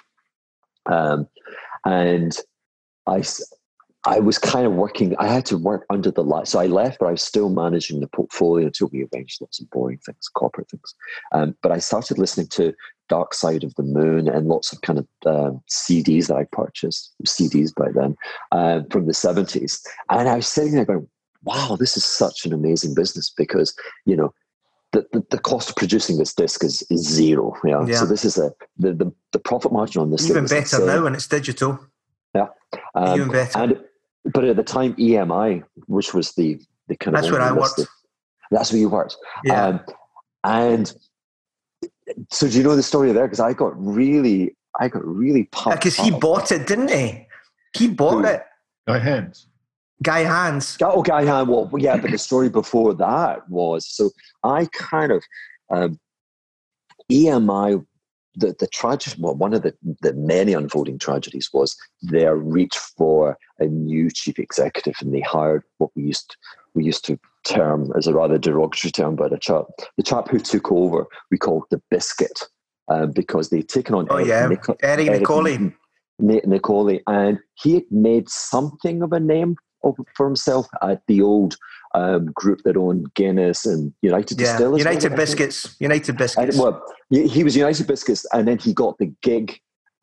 and I was kind of working. I had to work under the light, so I left, but I was still managing the portfolio until we arranged lots of boring things, corporate things. But I started listening to Dark Side of the Moon and lots of kind of CDs that I purchased, CDs by then, from the 70s. And I was sitting there going, "Wow, this is such an amazing business," because the cost of producing this disc is zero. Yeah. So this is the profit margin on this even better now when it's digital. Yeah, even better. But at the time, EMI, which was the kind of... That's where I worked. That's where you worked. Yeah. And so do you know the story there? Because I got really pumped. Because he bought it, didn't he? He bought it. Guy Hands. Guy Hands. Oh, Guy Hands. Well, yeah, but the story before that was... So I kind of... EMI... The tragedy, well, one of the many unfolding tragedies was their reach for a new chief executive, and they hired what we used to term as a rather derogatory term, but the chap who took over, we called the Biscuit, because they'd taken on Eric Nicoli, and he had made something of a name for himself at the old group that owned Guinness and United Distillers. United Biscuits. And, well, he was United Biscuits, and then he got the gig.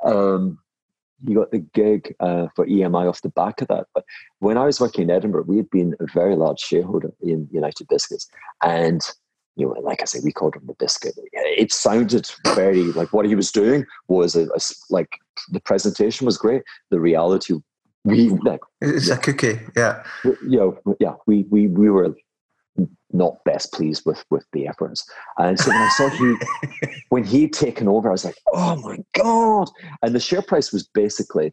He got the gig for EMI off the back of that. But when I was working in Edinburgh, we had been a very large shareholder in United Biscuits, and like I say, we called him the Biscuit. It sounded very like what he was doing was like the presentation was great. The reality. It's a cookie, yeah. We were not best pleased with the efforts, and so when I saw when he'd taken over, I was like, oh my god! And the share price was basically,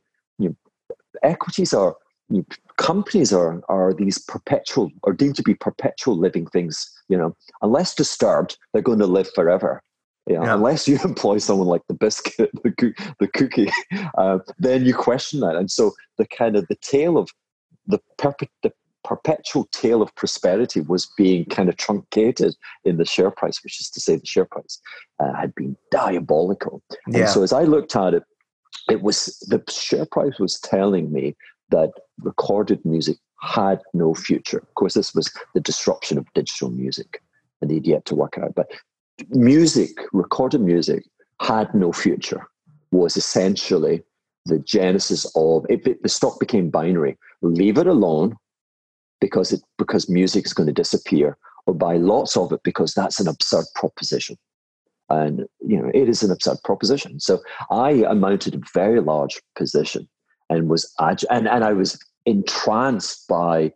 equities are companies are these perpetual, or deemed to be perpetual living things. Unless disturbed, they're going to live forever. Unless you employ someone like the Biscuit, the cookie, then you question that. And so the tale of the perpetual tale of prosperity was being kind of truncated in the share price, which is to say the share price had been diabolical. Yeah. And so as I looked at it, the share price was telling me that recorded music had no future. Of course, this was the disruption of digital music, and they'd yet to work it out. But recorded music had no future, was essentially the genesis of it. The stock became binary. Leave it alone because music is going to disappear, or buy lots of it because that's an absurd proposition. And it is an absurd proposition. So I mounted a very large position and was and I was entranced by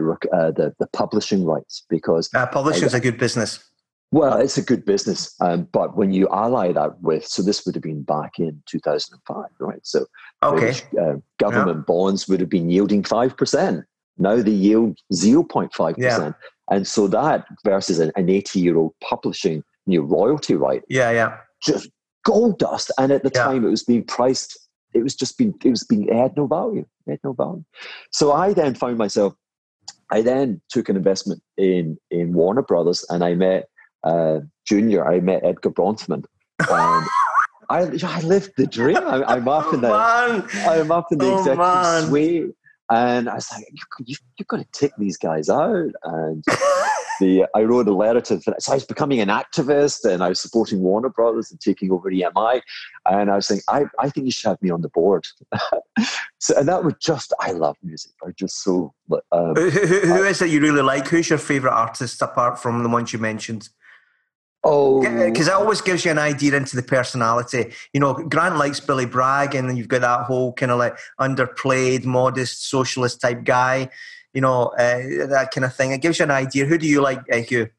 the publishing rights, because publishing is a good business. Well, it's a good business, but when you ally that with, so this would have been back in 2005, right? So British, government bonds would have been yielding 5%. Now they yield 0.5%. Yeah. And so that versus an 80-year-old publishing royalty right. Yeah. Just gold dust. And at the time it was being priced it had no value. It had no value. So I then found myself. I then took an investment in Warner Brothers, and I met Junior. I met Edgar Bronfman. I lived the dream. I'm up in the executive suite, and I was like, "You've got to take these guys out." And I wrote a letter to. So I was becoming an activist, and I was supporting Warner Brothers and taking over EMI. And I was saying, I think you should have me on the board. And that was just. I love music. I just so. Who is it you really like? Who's your favorite artist apart from the ones you mentioned? Oh, because it always gives you an idea into the personality. You know, Grant likes Billy Bragg, and then you've got that whole kind of like underplayed, modest, socialist type guy. You know, that kind of thing. It gives you an idea. Who do you like, Hugh?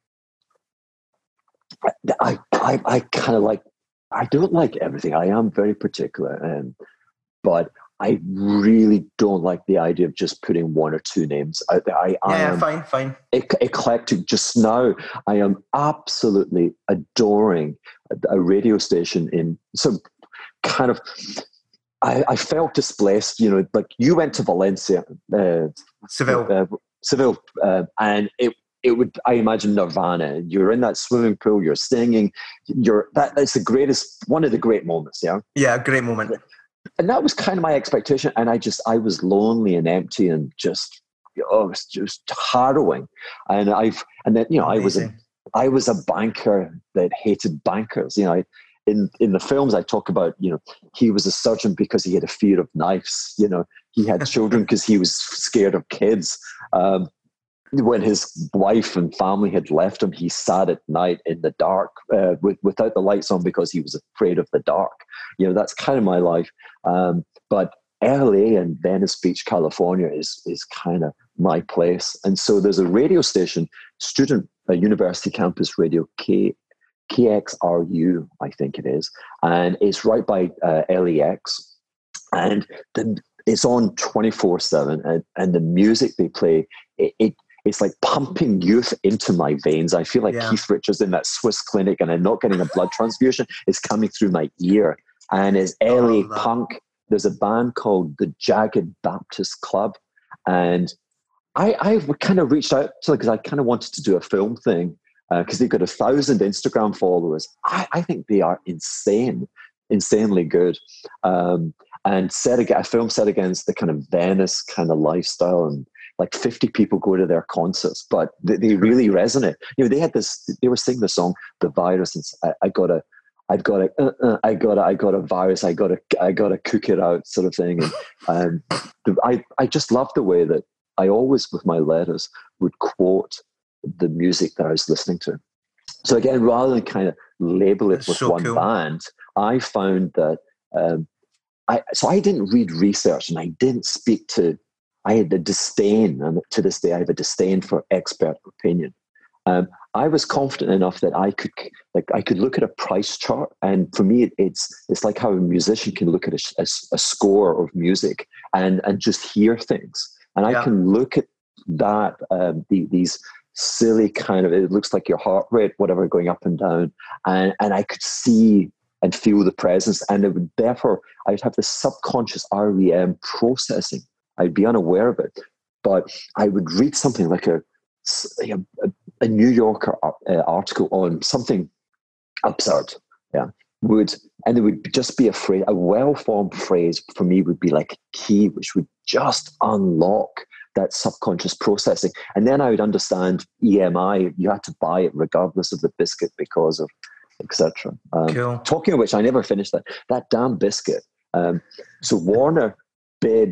I kind of like. I don't like everything. I am very particular, but I really don't like the idea of just putting one or two names out there. I am fine. Eclectic. Just now, I am absolutely adoring a radio station in some kind of. I felt displaced. You know, like you went to Valencia, Seville, and it would. I imagine Nirvana. You're in that swimming pool. You're singing. That's the greatest. One of the great moments. Yeah. Yeah, great moment. And that was kind of my expectation. And I was lonely and empty and just, it was just harrowing. And then, you know, Amazing. I was a banker that hated bankers. You know, in the films I talk about, you know, he was a surgeon because he had a fear of knives. You know, he had children because he was scared of kids. When his wife and family had left him, he sat at night in the dark without the lights on because he was afraid of the dark. You know, that's kind of my life. But LA and Venice Beach, California is kind of my place. And so there's a radio station, a university campus radio, KXRU, I think it is. And it's right by LAX. And it's on 24/7. And the music they play, it's like pumping youth into my veins. I feel like Keith Richards in that Swiss clinic, and I'm not getting a blood transfusion. It's coming through my ear. And it's LA punk. There's a band called the Jagged Baptist Club. And I kind of reached out to, because I kind of wanted to do a film thing, because they've got 1,000 Instagram followers. I think they are insanely good. And a film set against the kind of Venice kind of lifestyle, and like 50 people go to their concerts, but they really resonate. You know, they were singing the song "The Virus," and I got a virus. I got to cook it out, sort of thing. And I just love the way that I always, with my letters, would quote the music that I was listening to. So again, rather than kind of label it with one band, I found that I didn't read research, and I didn't speak to. I had a disdain, and to this day I have a disdain for expert opinion. I was confident enough that I could look at a price chart, and for me it's like how a musician can look at a score of music and just hear things, and I can look at that these silly kind of, it looks like your heart rate, whatever, going up and down, and I could see and feel the presence, and it would therefore I'd have this subconscious REM processing. I'd be unaware of it, but I would read something like a New Yorker article on something absurd, and it would just be a phrase, a well-formed phrase for me would be like a key, which would just unlock that subconscious processing. And then I would understand EMI, you had to buy it regardless of the biscuit because of etc. Cool. Talking of which, I never finished that damn biscuit. So Warner bid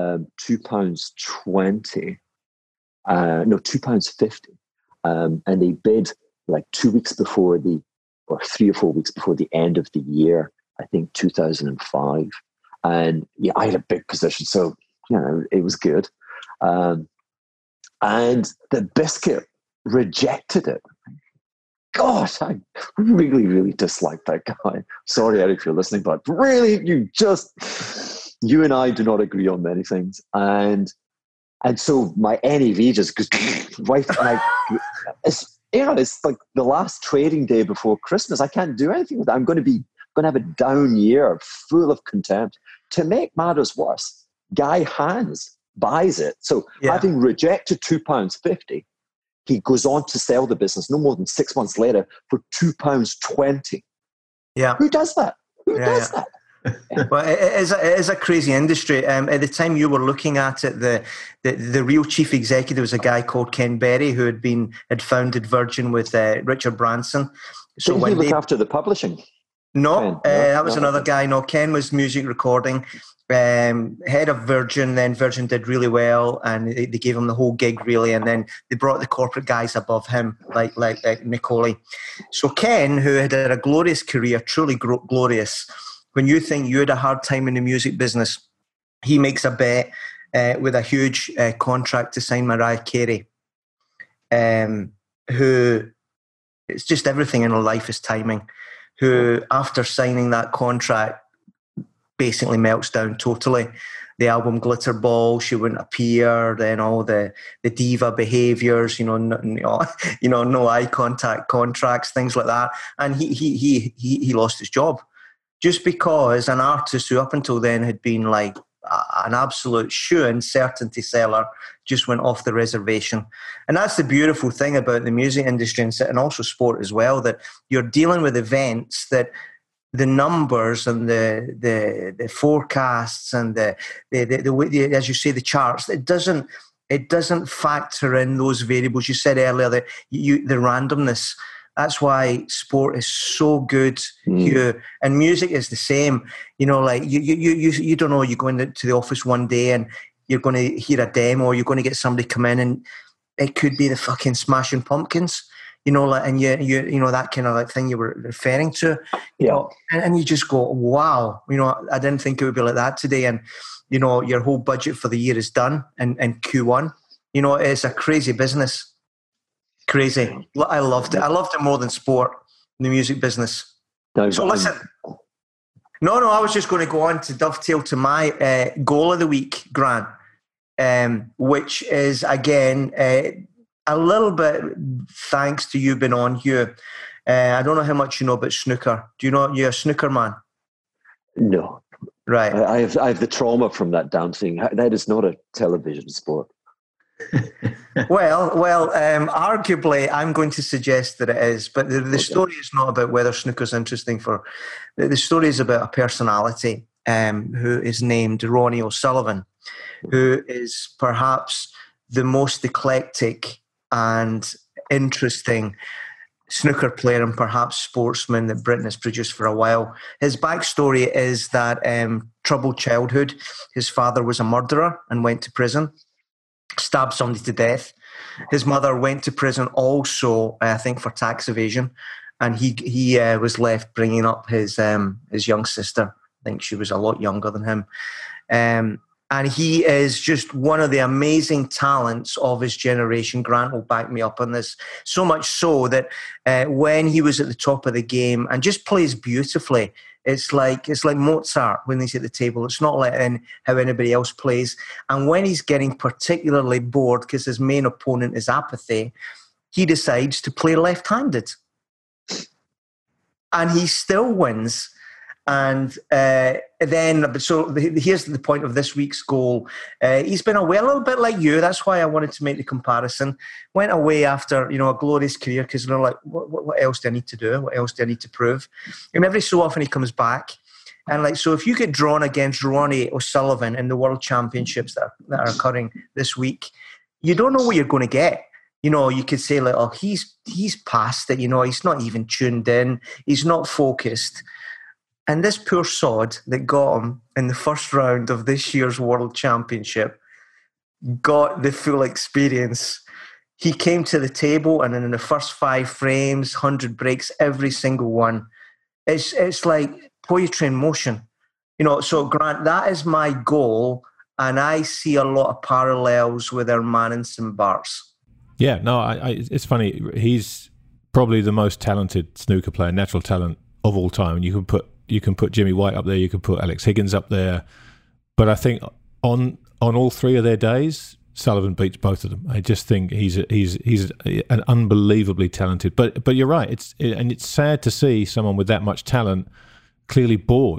£2.20, no, £2.50, and they bid like 2 weeks before or 3 or 4 weeks before the end of the year, I think 2005. And yeah, I had a big position, so you know it was good. And the biscuit rejected it. Gosh, I really, really dislike that guy. Sorry, Eric, if you're listening, but really, you and I do not agree on many things. And so my NAV just goes right. It's like the last trading day before Christmas. I can't do anything with it. I'm going to have a down year full of contempt. to make matters worse, Guy Hans buys it. So having rejected £2.50, he goes on to sell the business no more than 6 months later for £2.20. Yeah. Who does that? Who does that? Well, it is a crazy industry. At the time you were looking at it, the real chief executive was a guy called Ken Berry, who had founded Virgin with Richard Branson. So did he look after the publishing? No, that was another guy. No, Ken was music recording, head of Virgin. Then Virgin did really well, and they gave him the whole gig, really. And then they brought the corporate guys above him, like Nicoli. So Ken, who had a glorious career, truly glorious. When you think you had a hard time in the music business, he makes a bet with a huge contract to sign Mariah Carey, who it's just everything in her life is timing, who after signing that contract basically melts down totally. The album Glitter Ball, she wouldn't appear, then all the diva behaviours, no eye contact contracts, things like that. And he lost his job. Just because an artist who up until then had been like an absolute shoo-in certainty seller just went off the reservation. And that's the beautiful thing about the music industry and also sport as well, that you're dealing with events that the numbers and the forecasts and the as you say, the charts, it doesn't factor in those variables. You said earlier that the randomness. That's why sport is so good here, and music is the same. Like you don't know. You go into the office one day and you're going to hear a demo, or you're going to get somebody come in, and it could be the fucking Smashing Pumpkins. And you that kind of like thing you were referring to. And you just go, wow. I didn't think it would be like that today. And your whole budget for the year is done in Q1. It's a crazy business. Crazy. I loved it. I loved it more than sport, the music business. So listen. No, I was just going to go on to dovetail to my goal of the week, Grant, which is, again, a little bit thanks to you being on here. I don't know how much you know about snooker. Do you know you're a snooker man? No. Right. I have the trauma from that dancing. That is not a television sport. Well, arguably, I'm going to suggest that it is. But the story is not about whether snooker's interesting. The story is about a personality who is named Ronnie O'Sullivan, who is perhaps the most eclectic and interesting snooker player and perhaps sportsman that Britain has produced for a while. His backstory is that troubled childhood. His father was a murderer and went to prison. Stabbed somebody to death. His mother went to prison also, I think, for tax evasion, and he was left bringing up his young sister. I think she was a lot younger than him, and he is just one of the amazing talents of his generation. Grant will back me up on this. So much so that when he was at the top of the game and just plays beautifully. It's like Mozart when he's at the table. It's not like how anybody else plays. And when he's getting particularly bored because his main opponent is apathy, he decides to play left-handed. And he still wins. And so here's the point of this week's goal. He's been away a little bit like you. That's why I wanted to make the comparison. Went away after, a glorious career because they're like, what else do I need to do? What else do I need to prove? And every so often he comes back. And so if you get drawn against Ronnie O'Sullivan in the World Championships that are occurring this week, you don't know what you're going to get. You could say like, oh, he's past it. He's not even tuned in. He's not focused. And this poor sod that got him in the first round of this year's World Championship got the full experience. He came to the table and in the first 5 frames, 100 breaks, every single one. It's like poetry in motion. So Grant, that is my goal. And I see a lot of parallels with our man in St. Bart's. Yeah, no, it's funny. He's probably the most talented snooker player, natural talent of all time. And you can put Jimmy White up there, you can put Alex Higgins up there, but I think on all 3 of their days, Sullivan beats both of them. I just think he's an unbelievably talented. But you're right. It's sad to see someone with that much talent clearly bored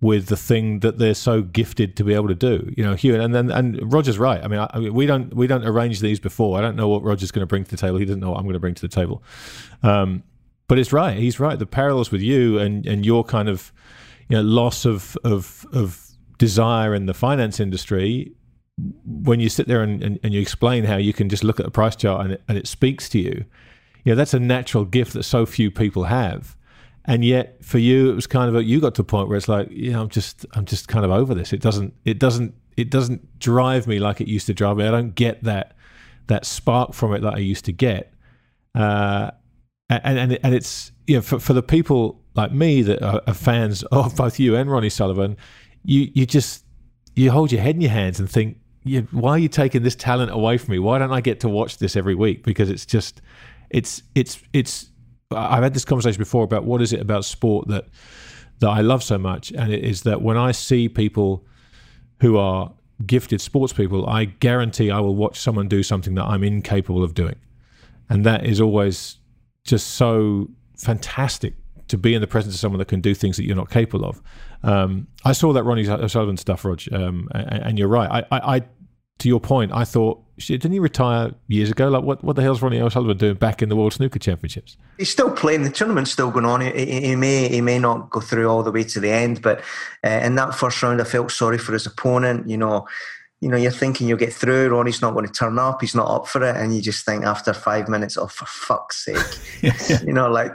with the thing that they're so gifted to be able to do. You know, Hugh, and Roger's right. I mean, we don't arrange these before. I don't know what Roger's going to bring to the table. He doesn't know what I'm going to bring to the table. But it's right. He's right. The parallels with you and your kind of, you know, loss of desire in the finance industry. When you sit there and you explain how you can just look at a price chart and it speaks to you, you know, that's a natural gift that so few people have. And yet for you, it was kind of you got to a point where it's like, you know, I'm just kind of over this. It doesn't drive me like it used to drive me. I don't get that spark from it that I used to get. And it's, you know, for the people like me that are fans of both you and Ronnie Sullivan, you hold your head in your hands and think, why are you taking this talent away from me? Why don't I get to watch this every week? Because it's just, it's. I've had this conversation before about what is it about sport that I love so much, and it is that when I see people who are gifted sports people, I guarantee I will watch someone do something that I'm incapable of doing, and that is always just so fantastic to be in the presence of someone that can do things that you're not capable of. I saw that Ronnie Sullivan stuff, Rog, and you're right. I to your point, I thought, shit, didn't he retire years ago? Like, what the hell's Ronnie O'Sullivan doing back in the World Snooker Championships? He's still playing. The tournament's still going on. He may not go through all the way to the end, but in that first round, I felt sorry for his opponent. You know, you're thinking you'll get through. Ronnie's not going to turn up. He's not up for it, and you just think after 5 minutes, oh, for fuck's sake, you know, like.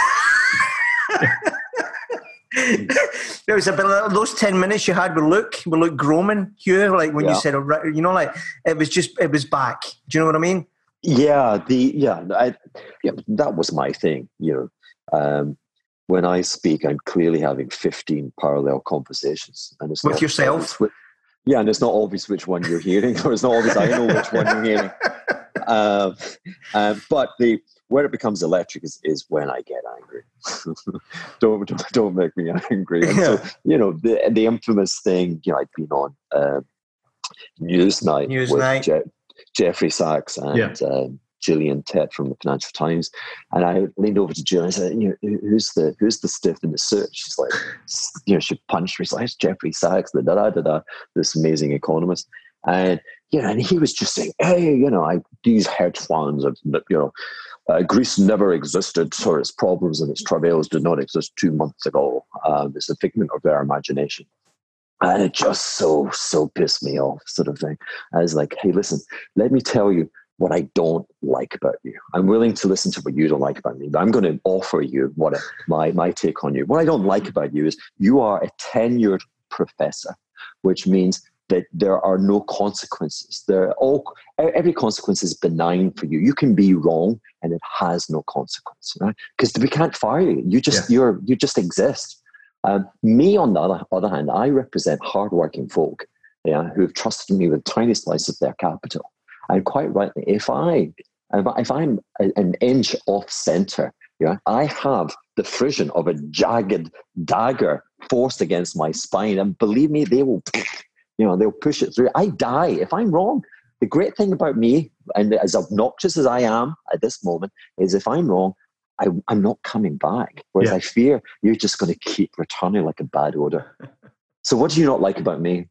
There was a bit of those 10 minutes you had with Luke Groman, Hugh, like when you said, you know, like it was back. Do you know what I mean? Yeah, that was my thing. You know, when I speak, I'm clearly having 15 parallel conversations, and it's with yourself. And it's not obvious which one you're hearing, or it's not obvious I know which one you're hearing. But where it becomes electric is when I get angry. don't make me angry. And so, you know, the infamous thing, you know, I'd been on Newsnight. Jeffrey Sachs and Gillian Tett from the Financial Times, and I leaned over to Jill and I said, you know, who's the stiff in the suit? She's like, you know, she punched me. She's like, it's Jeffrey Sachs, this amazing economist. And you know, and he was just saying, hey, you know, these hedge funds, you know, Greece never existed, or its problems and its travails did not exist 2 months ago. It's a figment of their imagination. And it just so pissed me off, sort of thing. I was like, hey, listen, let me tell you what I don't like about you. I'm willing to listen to what you don't like about me, but I'm going to offer you my take on you. What I don't like about you is you are a tenured professor, which means that there are no consequences. Every consequence is benign for you. You can be wrong, and it has no consequence, right? Because we can't fire you. You just exist. Me, on the other hand, I represent hardworking folk, who have trusted me with a tiny slice of their capital. And quite rightly, if I'm an inch off center, I have the frisson of a jagged dagger forced against my spine, and believe me, they will. They'll push it through. I die if I'm wrong. The great thing about me, and as obnoxious as I am at this moment, is if I'm wrong, I'm not coming back. Whereas I fear you're just going to keep returning like a bad odor. So what do you not like about me?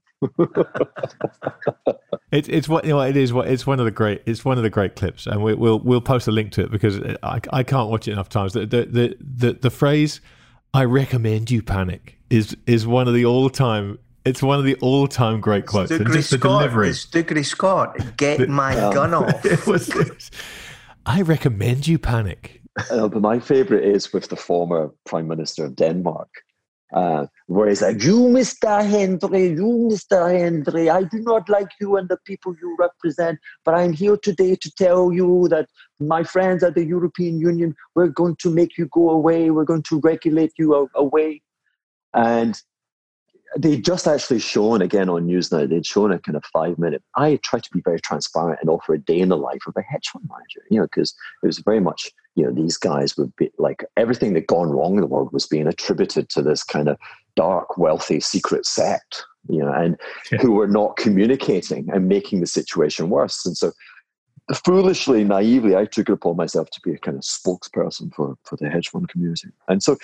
It's one of the great clips, and we'll post a link to it because I can't watch it enough times. The phrase "I recommend you panic" is one of the all-time. It's one of the all-time great quotes. And just the delivery. It's Dougray Scott. Get my gun off. I recommend you panic. But my favourite is with the former Prime Minister of Denmark, where he's like, "You, Mr. Henry, I do not like you and the people you represent, but I'm here today to tell you that my friends at the European Union, we're going to make you go away. We're going to regulate you away." And they just actually shown again on Newsnight, they'd shown a kind of 5-minute. I tried to be very transparent and offer a day in the life of a hedge fund manager, because it was very much, these guys would be like everything that gone wrong in the world was being attributed to this kind of dark, wealthy, secret sect, who were not communicating and making the situation worse. And so foolishly, naively, I took it upon myself to be a kind of spokesperson for the hedge fund community. And so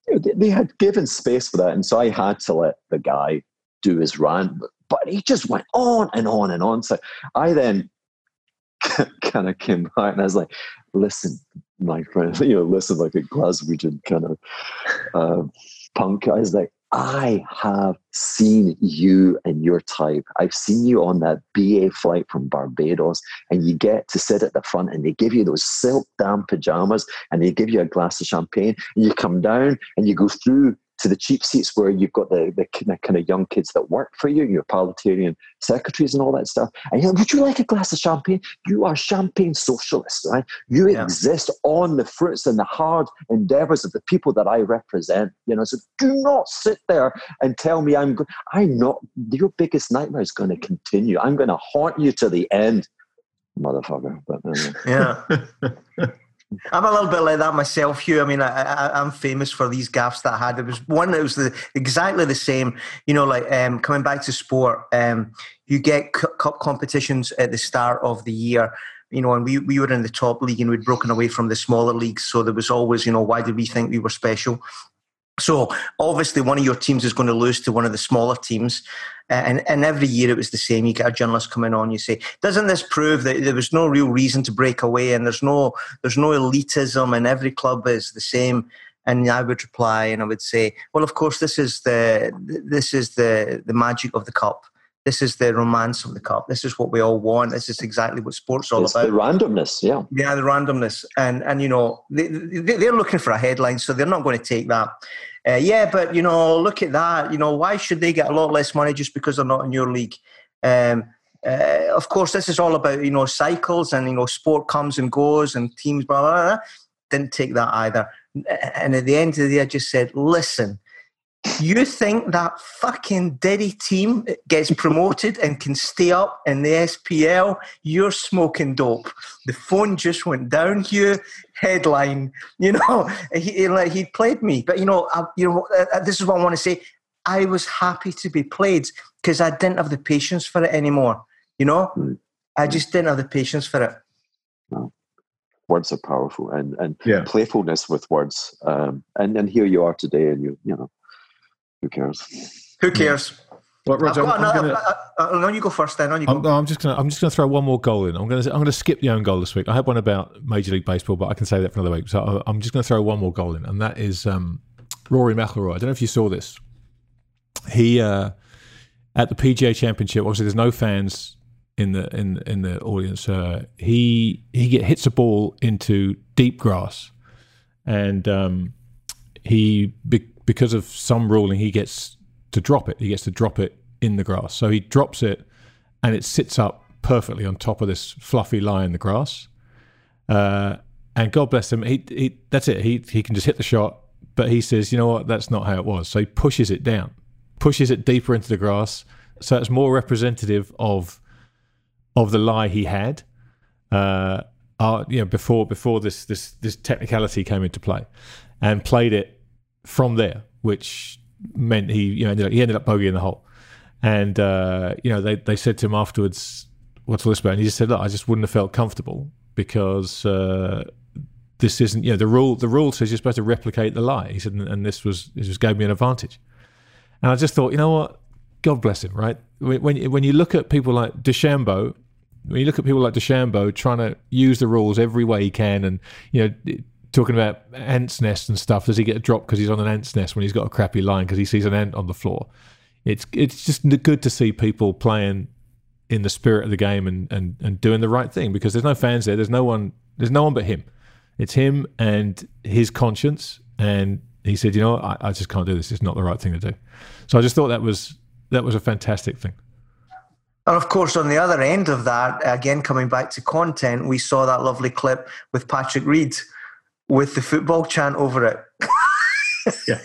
they had given space for that, and so I had to let the guy do his rant, but he just went on and on and on. So I then kind of came back and I was like, listen, my friend, listen, like a Glaswegian kind of punk. I was like, I have seen you and your type. I've seen you on that BA flight from Barbados, and you get to sit at the front and they give you those silk damn pajamas and they give you a glass of champagne, and you come down and you go through to the cheap seats where you've got the kind of young kids that work for you, your parliamentarian secretaries and all that stuff. And you're like, would you like a glass of champagne? You are champagne socialists, right? You exist on the fruits and the hard endeavors of the people that I represent. So do not sit there and tell me I'm not, your biggest nightmare is going to continue. I'm going to haunt you to the end, motherfucker. But yeah. I'm a little bit like that myself, Hugh. I mean, I'm famous for these gaffes that I had. There was one that was exactly the same. Coming back to sport, you get cup competitions at the start of the year. And we were in the top league and we'd broken away from the smaller leagues. So there was always, why did we think we were special? So obviously one of your teams is going to lose to one of the smaller teams. And every year it was the same. You get a journalist coming on, you say, doesn't this prove that there was no real reason to break away and there's no elitism and every club is the same? And I would reply and I would say, well, of course, this is the magic of the cup. This is the romance of the cup. This is what we all want. This is exactly what sport's all about. The randomness, yeah. Yeah, the randomness. And they're looking for a headline, so they're not going to take that. But, look at that. Why should they get a lot less money just because they're not in your league? Of course, this is all about, cycles and, sport comes and goes and teams, blah, blah, blah. Didn't take that either. And at the end of the day, I just said, listen, you think that fucking Derry team gets promoted and can stay up in the SPL? You're smoking dope. The phone just went down, Hugh. Headline, he played me. But, this is what I want to say. I was happy to be played because I didn't have the patience for it anymore. I just didn't have the patience for it. No. Words are powerful and playfulness with words. And here you are today and you who cares? Who cares? Well, Roger, no, you go first. Then I'm just gonna throw one more goal in. I'm gonna skip the own goal this week. I had one about Major League Baseball, but I can say that for another week. So I'm just gonna throw one more goal in, and that is Rory McIlroy. I don't know if you saw this. He at the PGA Championship. Obviously, there's no fans in the audience. He hits a ball into deep grass, and because of some ruling, he gets to drop it. He gets to drop it in the grass. So he drops it, and it sits up perfectly on top of this fluffy lie in the grass. And God bless him, he that's it. He can just hit the shot, but he says, you know what, that's not how it was. So he pushes it down, pushes it deeper into the grass, so it's more representative of the lie he had. Before this technicality came into play, and played it from there, which meant he ended up bogeying the hole. And they said to him afterwards, what's all this about? And he just said, look, I just wouldn't have felt comfortable because this isn't, the rule says you're supposed to replicate the lie. He said, and this just gave me an advantage. And I just thought, you know what, God bless him, right? When you look at people like DeChambeau, trying to use the rules every way he can, and talking about ants' nest and stuff, does he get a drop because he's on an ant's nest when he's got a crappy line because he sees an ant on the floor? It's just good to see people playing in the spirit of the game and doing the right thing, because there's no fans there. There's no one but him. It's him and his conscience. And he said, I just can't do this. It's not the right thing to do. So I just thought that was a fantastic thing. And of course, on the other end of that, again, coming back to content, we saw that lovely clip with Patrick Reed with the football chant over it. Yeah.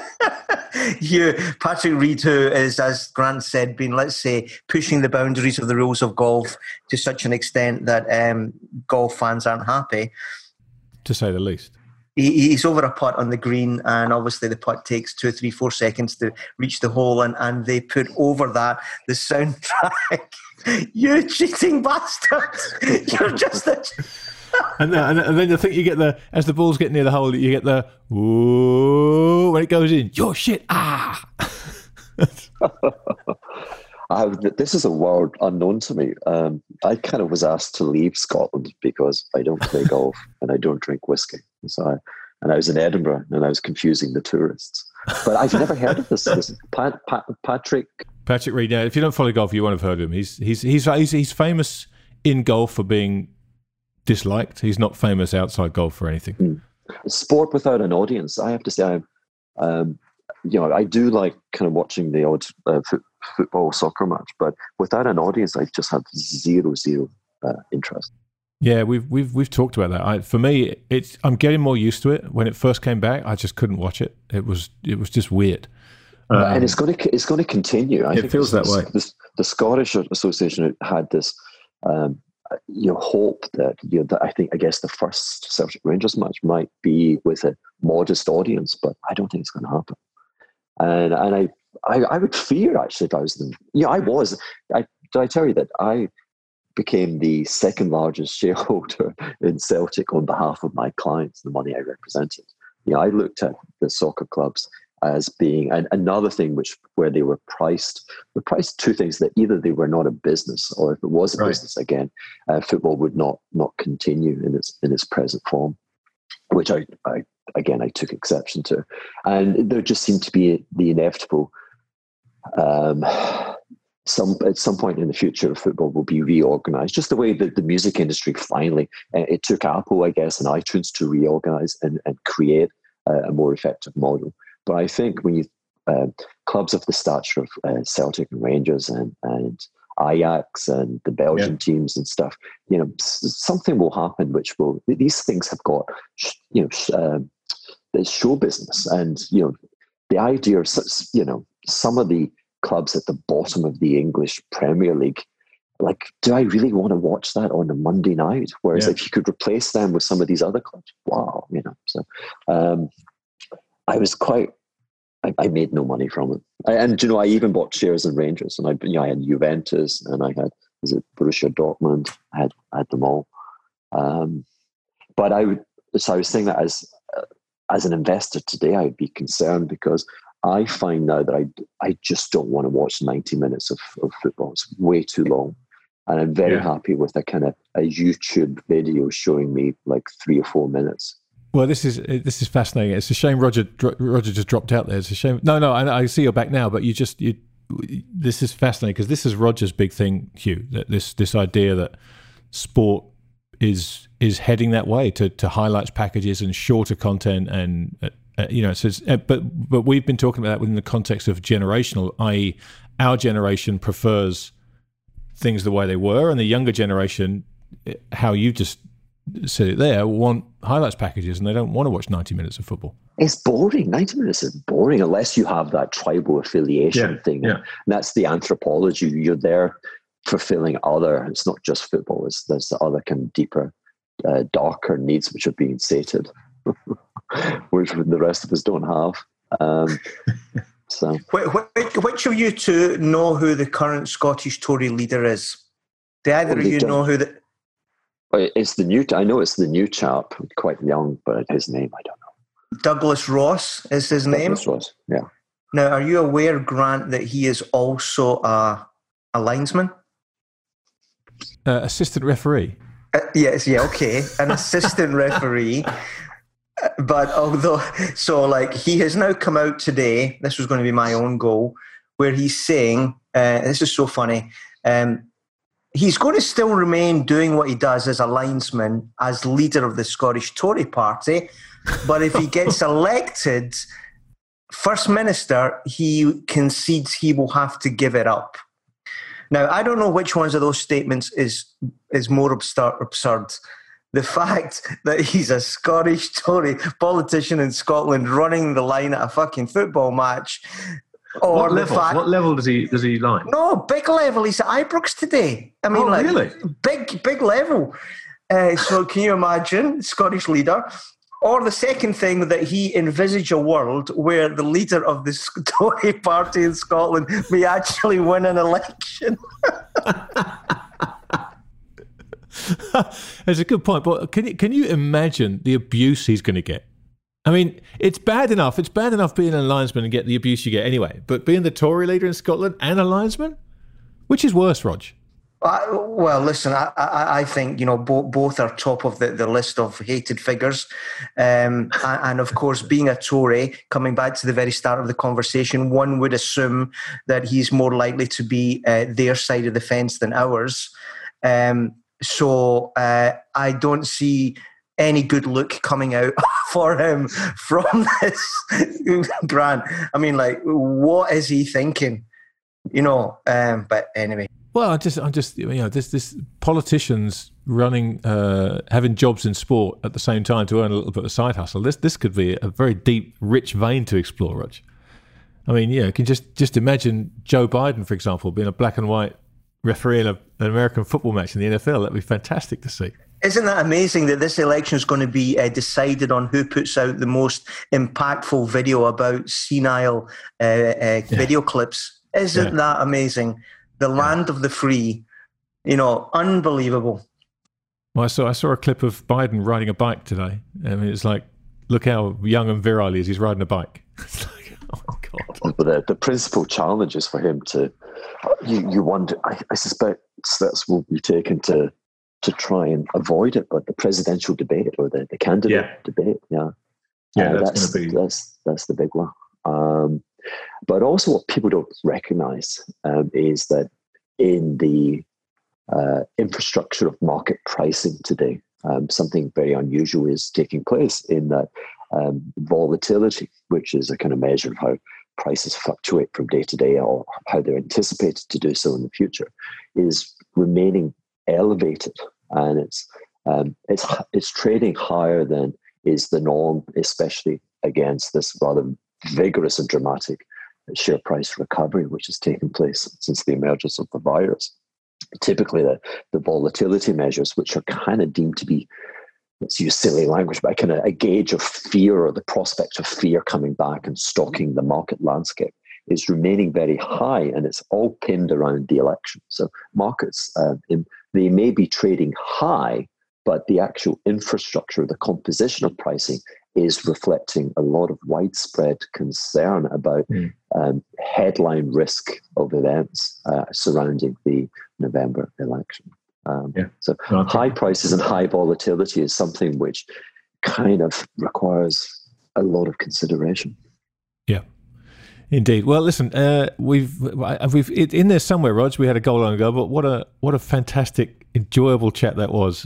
Patrick Reed, who is, as Grant said, been, let's say, pushing the boundaries of the rules of golf to such an extent that golf fans aren't happy. To say the least. He's over a putt on the green, and obviously the putt takes 2, 3, 4 seconds to reach the hole, and they put over that the soundtrack. You cheating bastard! You're just a... and then I think you get as the balls get near the hole, you get the whoa when it goes in. Your shit, ah. This is a world unknown to me. I kind of was asked to leave Scotland because I don't play golf and I don't drink whiskey. And I was in Edinburgh and I was confusing the tourists. But I've never heard of this Patrick Reed. Yeah, if you don't follow golf, you won't have heard of him. He's famous in golf for being disliked. He's not famous outside golf or anything. Sport without an audience. I have to say, I do like kind of watching the odd football, soccer match, but without an audience, I just have zero interest. Yeah, we've talked about that. For me, I'm getting more used to it. When it first came back, I just couldn't watch it. It was just weird. And it's going to continue. I think feels that way. The Scottish Association had this hope that I guess the first Celtic Rangers match might be with a modest audience, but I don't think it's going to happen. And I would fear, actually, if I was them. Did I tell you that I became the second largest shareholder in Celtic on behalf of my clients, the money I represented? I looked at the soccer clubs as being another thing where they were priced two things: that either they were not a business, or if it was a business again, football would not continue in its present form, which I took exception to. And there just seemed to be the inevitable at some point in the future, football will be reorganized, just the way that the music industry finally, it took Apple, I guess, and iTunes to reorganize and create a more effective model. But I think when you clubs of the stature of Celtic and Rangers and Ajax and the Belgian teams and stuff, something will happen these things have got, there's show business, and the idea of some of the clubs at the bottom of the English Premier League, like, do I really want to watch that on a Monday night? Whereas if you could replace them with some of these other clubs, wow, So I made no money from it. I even bought shares in Rangers, and I had Juventus, and I had Borussia Dortmund. I had them all. But I was saying that as an investor today, I would be concerned because I find now that I just don't want to watch 90 minutes of football. It's way too long. And I'm very happy with a kind of a YouTube video showing me like 3 or 4 minutes. Well, this is fascinating. It's a shame Roger just dropped out there. It's a shame. No, I see you're back now, but this is fascinating because this is Roger's big thing, Hugh. That this idea that sport is heading that way to highlights packages and shorter content, and but we've been talking about that within the context of generational, i.e., our generation prefers things the way they were, and the younger generation, how you just said it there, want highlights packages, and they don't want to watch 90 minutes of football. It's boring. 90 minutes is boring unless you have that tribal affiliation thing. Yeah. And that's the anthropology. You're there fulfilling other. It's not just football. There's the other kind of deeper, darker needs which are being sated, which the rest of us don't have. So, which of you two know who the current Scottish Tory leader is? Do either of you know who the? It's the new. I know it's the new chap, quite young, but his name I don't know. Douglas Ross is his name. Douglas Ross, yeah. Now, are you aware, Grant, that he is also a linesman? Assistant referee. Yes, okay, an assistant referee. But he has now come out today. This was going to be my own goal, where he's saying, this is so funny. He's going to still remain doing what he does as a linesman, as leader of the Scottish Tory party. But if he gets elected First Minister, he concedes he will have to give it up. Now, I don't know which ones of those statements is more absurd. The fact that he's a Scottish Tory politician in Scotland running the line at a fucking football match. Or what level does he line? No, big level. He's at Ibrox today. I mean, really? Big level. So can you imagine, Scottish leader? Or the second thing, that he envisage a world where the leader of the Tory party in Scotland may actually win an election. That's a good point. But can you imagine the abuse he's going to get? I mean, it's bad enough. It's bad enough being a linesman and get the abuse you get anyway. But being the Tory leader in Scotland and a linesman, which is worse, Rog? Well, listen, I think, both are top of the list of hated figures. And of course, being a Tory, coming back to the very start of the conversation, one would assume that he's more likely to be their side of the fence than ours. So I don't see any good look coming out for him from this, Grant. I mean, what is he thinking? But anyway. Well, I'm just this politicians running, having jobs in sport at the same time to earn a little bit of a side hustle. This could be a very deep, rich vein to explore, Rog. I mean, you can just imagine Joe Biden, for example, being a black and white referee in an American football match in the NFL. That'd be fantastic to see. Isn't that amazing that this election is going to be decided on who puts out the most impactful video about senile video clips? Isn't that amazing? The land of the free, unbelievable. Well, I saw a clip of Biden riding a bike today. I mean, it's like, look how young and virile he is. He's riding a bike. It's like, oh God. But the principal challenge is for him to. You wonder. I suspect steps will be taken to try and avoid it. But the presidential debate or the candidate debate, that's the big one. But also what people don't recognize is that in the infrastructure of market pricing today, something very unusual is taking place in that volatility, which is a kind of measure of how prices fluctuate from day to day or how they're anticipated to do so in the future, is remaining elevated. And it's trading higher than is the norm, especially against this rather vigorous and dramatic share price recovery which has taken place since the emergence of the virus. Typically the volatility measures, which are kind of deemed to be, let's use silly language, but kind of a gauge of fear or the prospect of fear coming back and stalking the market landscape, is remaining very high, and it's all pinned around the election. So markets, they may be trading high, but the actual infrastructure, the composition of pricing is reflecting a lot of widespread concern about headline risk of events surrounding the November election. So high prices and high volatility is something which kind of requires a lot of consideration. Yeah, indeed. Well, listen, we've in there somewhere, Rog. We had a goal long ago, but what a fantastic, enjoyable chat that was.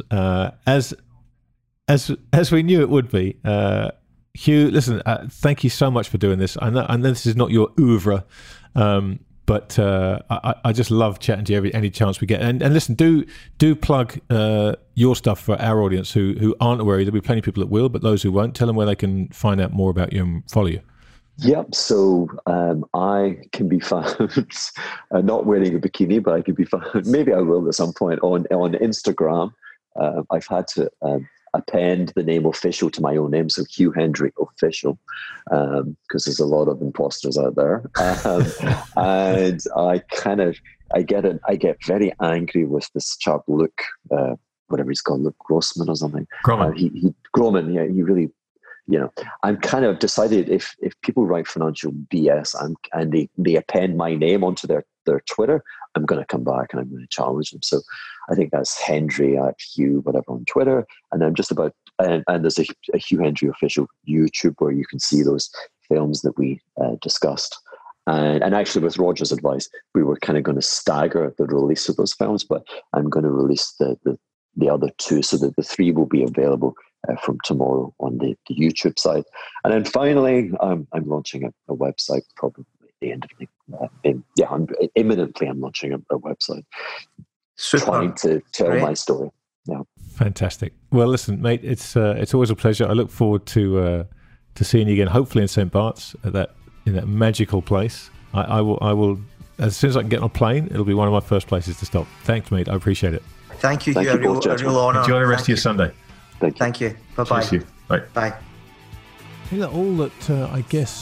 As we knew it would be. Hugh, listen, thank you so much for doing this. I know this is not your oeuvre, but I just love chatting to you any chance we get. And listen, do plug your stuff for our audience who aren't aware. There'll be plenty of people that will, but those who won't, tell them where they can find out more about you and follow you. Yep. So I can be found not wearing a bikini, but I can be found. Maybe I will at some point on Instagram. I've had to append the name official to my own name, so Hugh Hendry official, because there's a lot of imposters out there, and I get very angry with this chap Luke, whatever he's called, Luke Grossman or something. Groman, yeah, he really. I'm kind of decided if people write financial BS and they append my name onto their Twitter, I'm going to come back and I'm going to challenge them. So I think that's Hendry at Hugh, whatever, on Twitter. And I'm just about, and there's a Hugh Hendry official YouTube where you can see those films that we discussed. And actually, with Roger's advice, we were kind of going to stagger the release of those films, but I'm going to release the other two so that the three will be available from tomorrow on the YouTube side. And then finally, I'm launching a website probably at the end of imminently I'm launching a website. Super. Trying to tell my story. Yeah. Fantastic. Well, listen, mate, it's always a pleasure. I look forward to seeing you again, hopefully in St. Bart's, in that magical place. I will, as soon as I can get on a plane, it'll be one of my first places to stop. Thanks, mate. I appreciate it. Thank you. A real honor. Enjoy the rest of your Sunday. Thank you. Bye-bye. Cheers, Hugh. Bye. Bye. All that I guess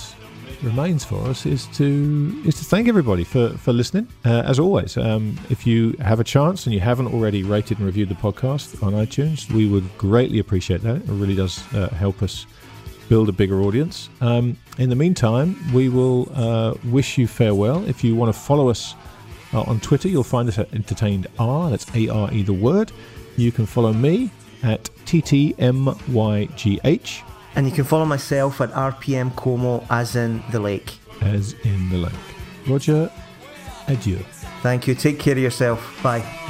remains for us is to thank everybody for listening. As always, if you have a chance and you haven't already rated and reviewed the podcast on iTunes, we would greatly appreciate that. It really does help us build a bigger audience. In the meantime, we will wish you farewell. If you want to follow us on Twitter, you'll find us at EntertainedR. That's ARE, the word. You can follow me at TTMYGH. And you can follow myself at RPM Como, as in the lake. As in the lake. Roger, adieu. Thank you. Take care of yourself. Bye.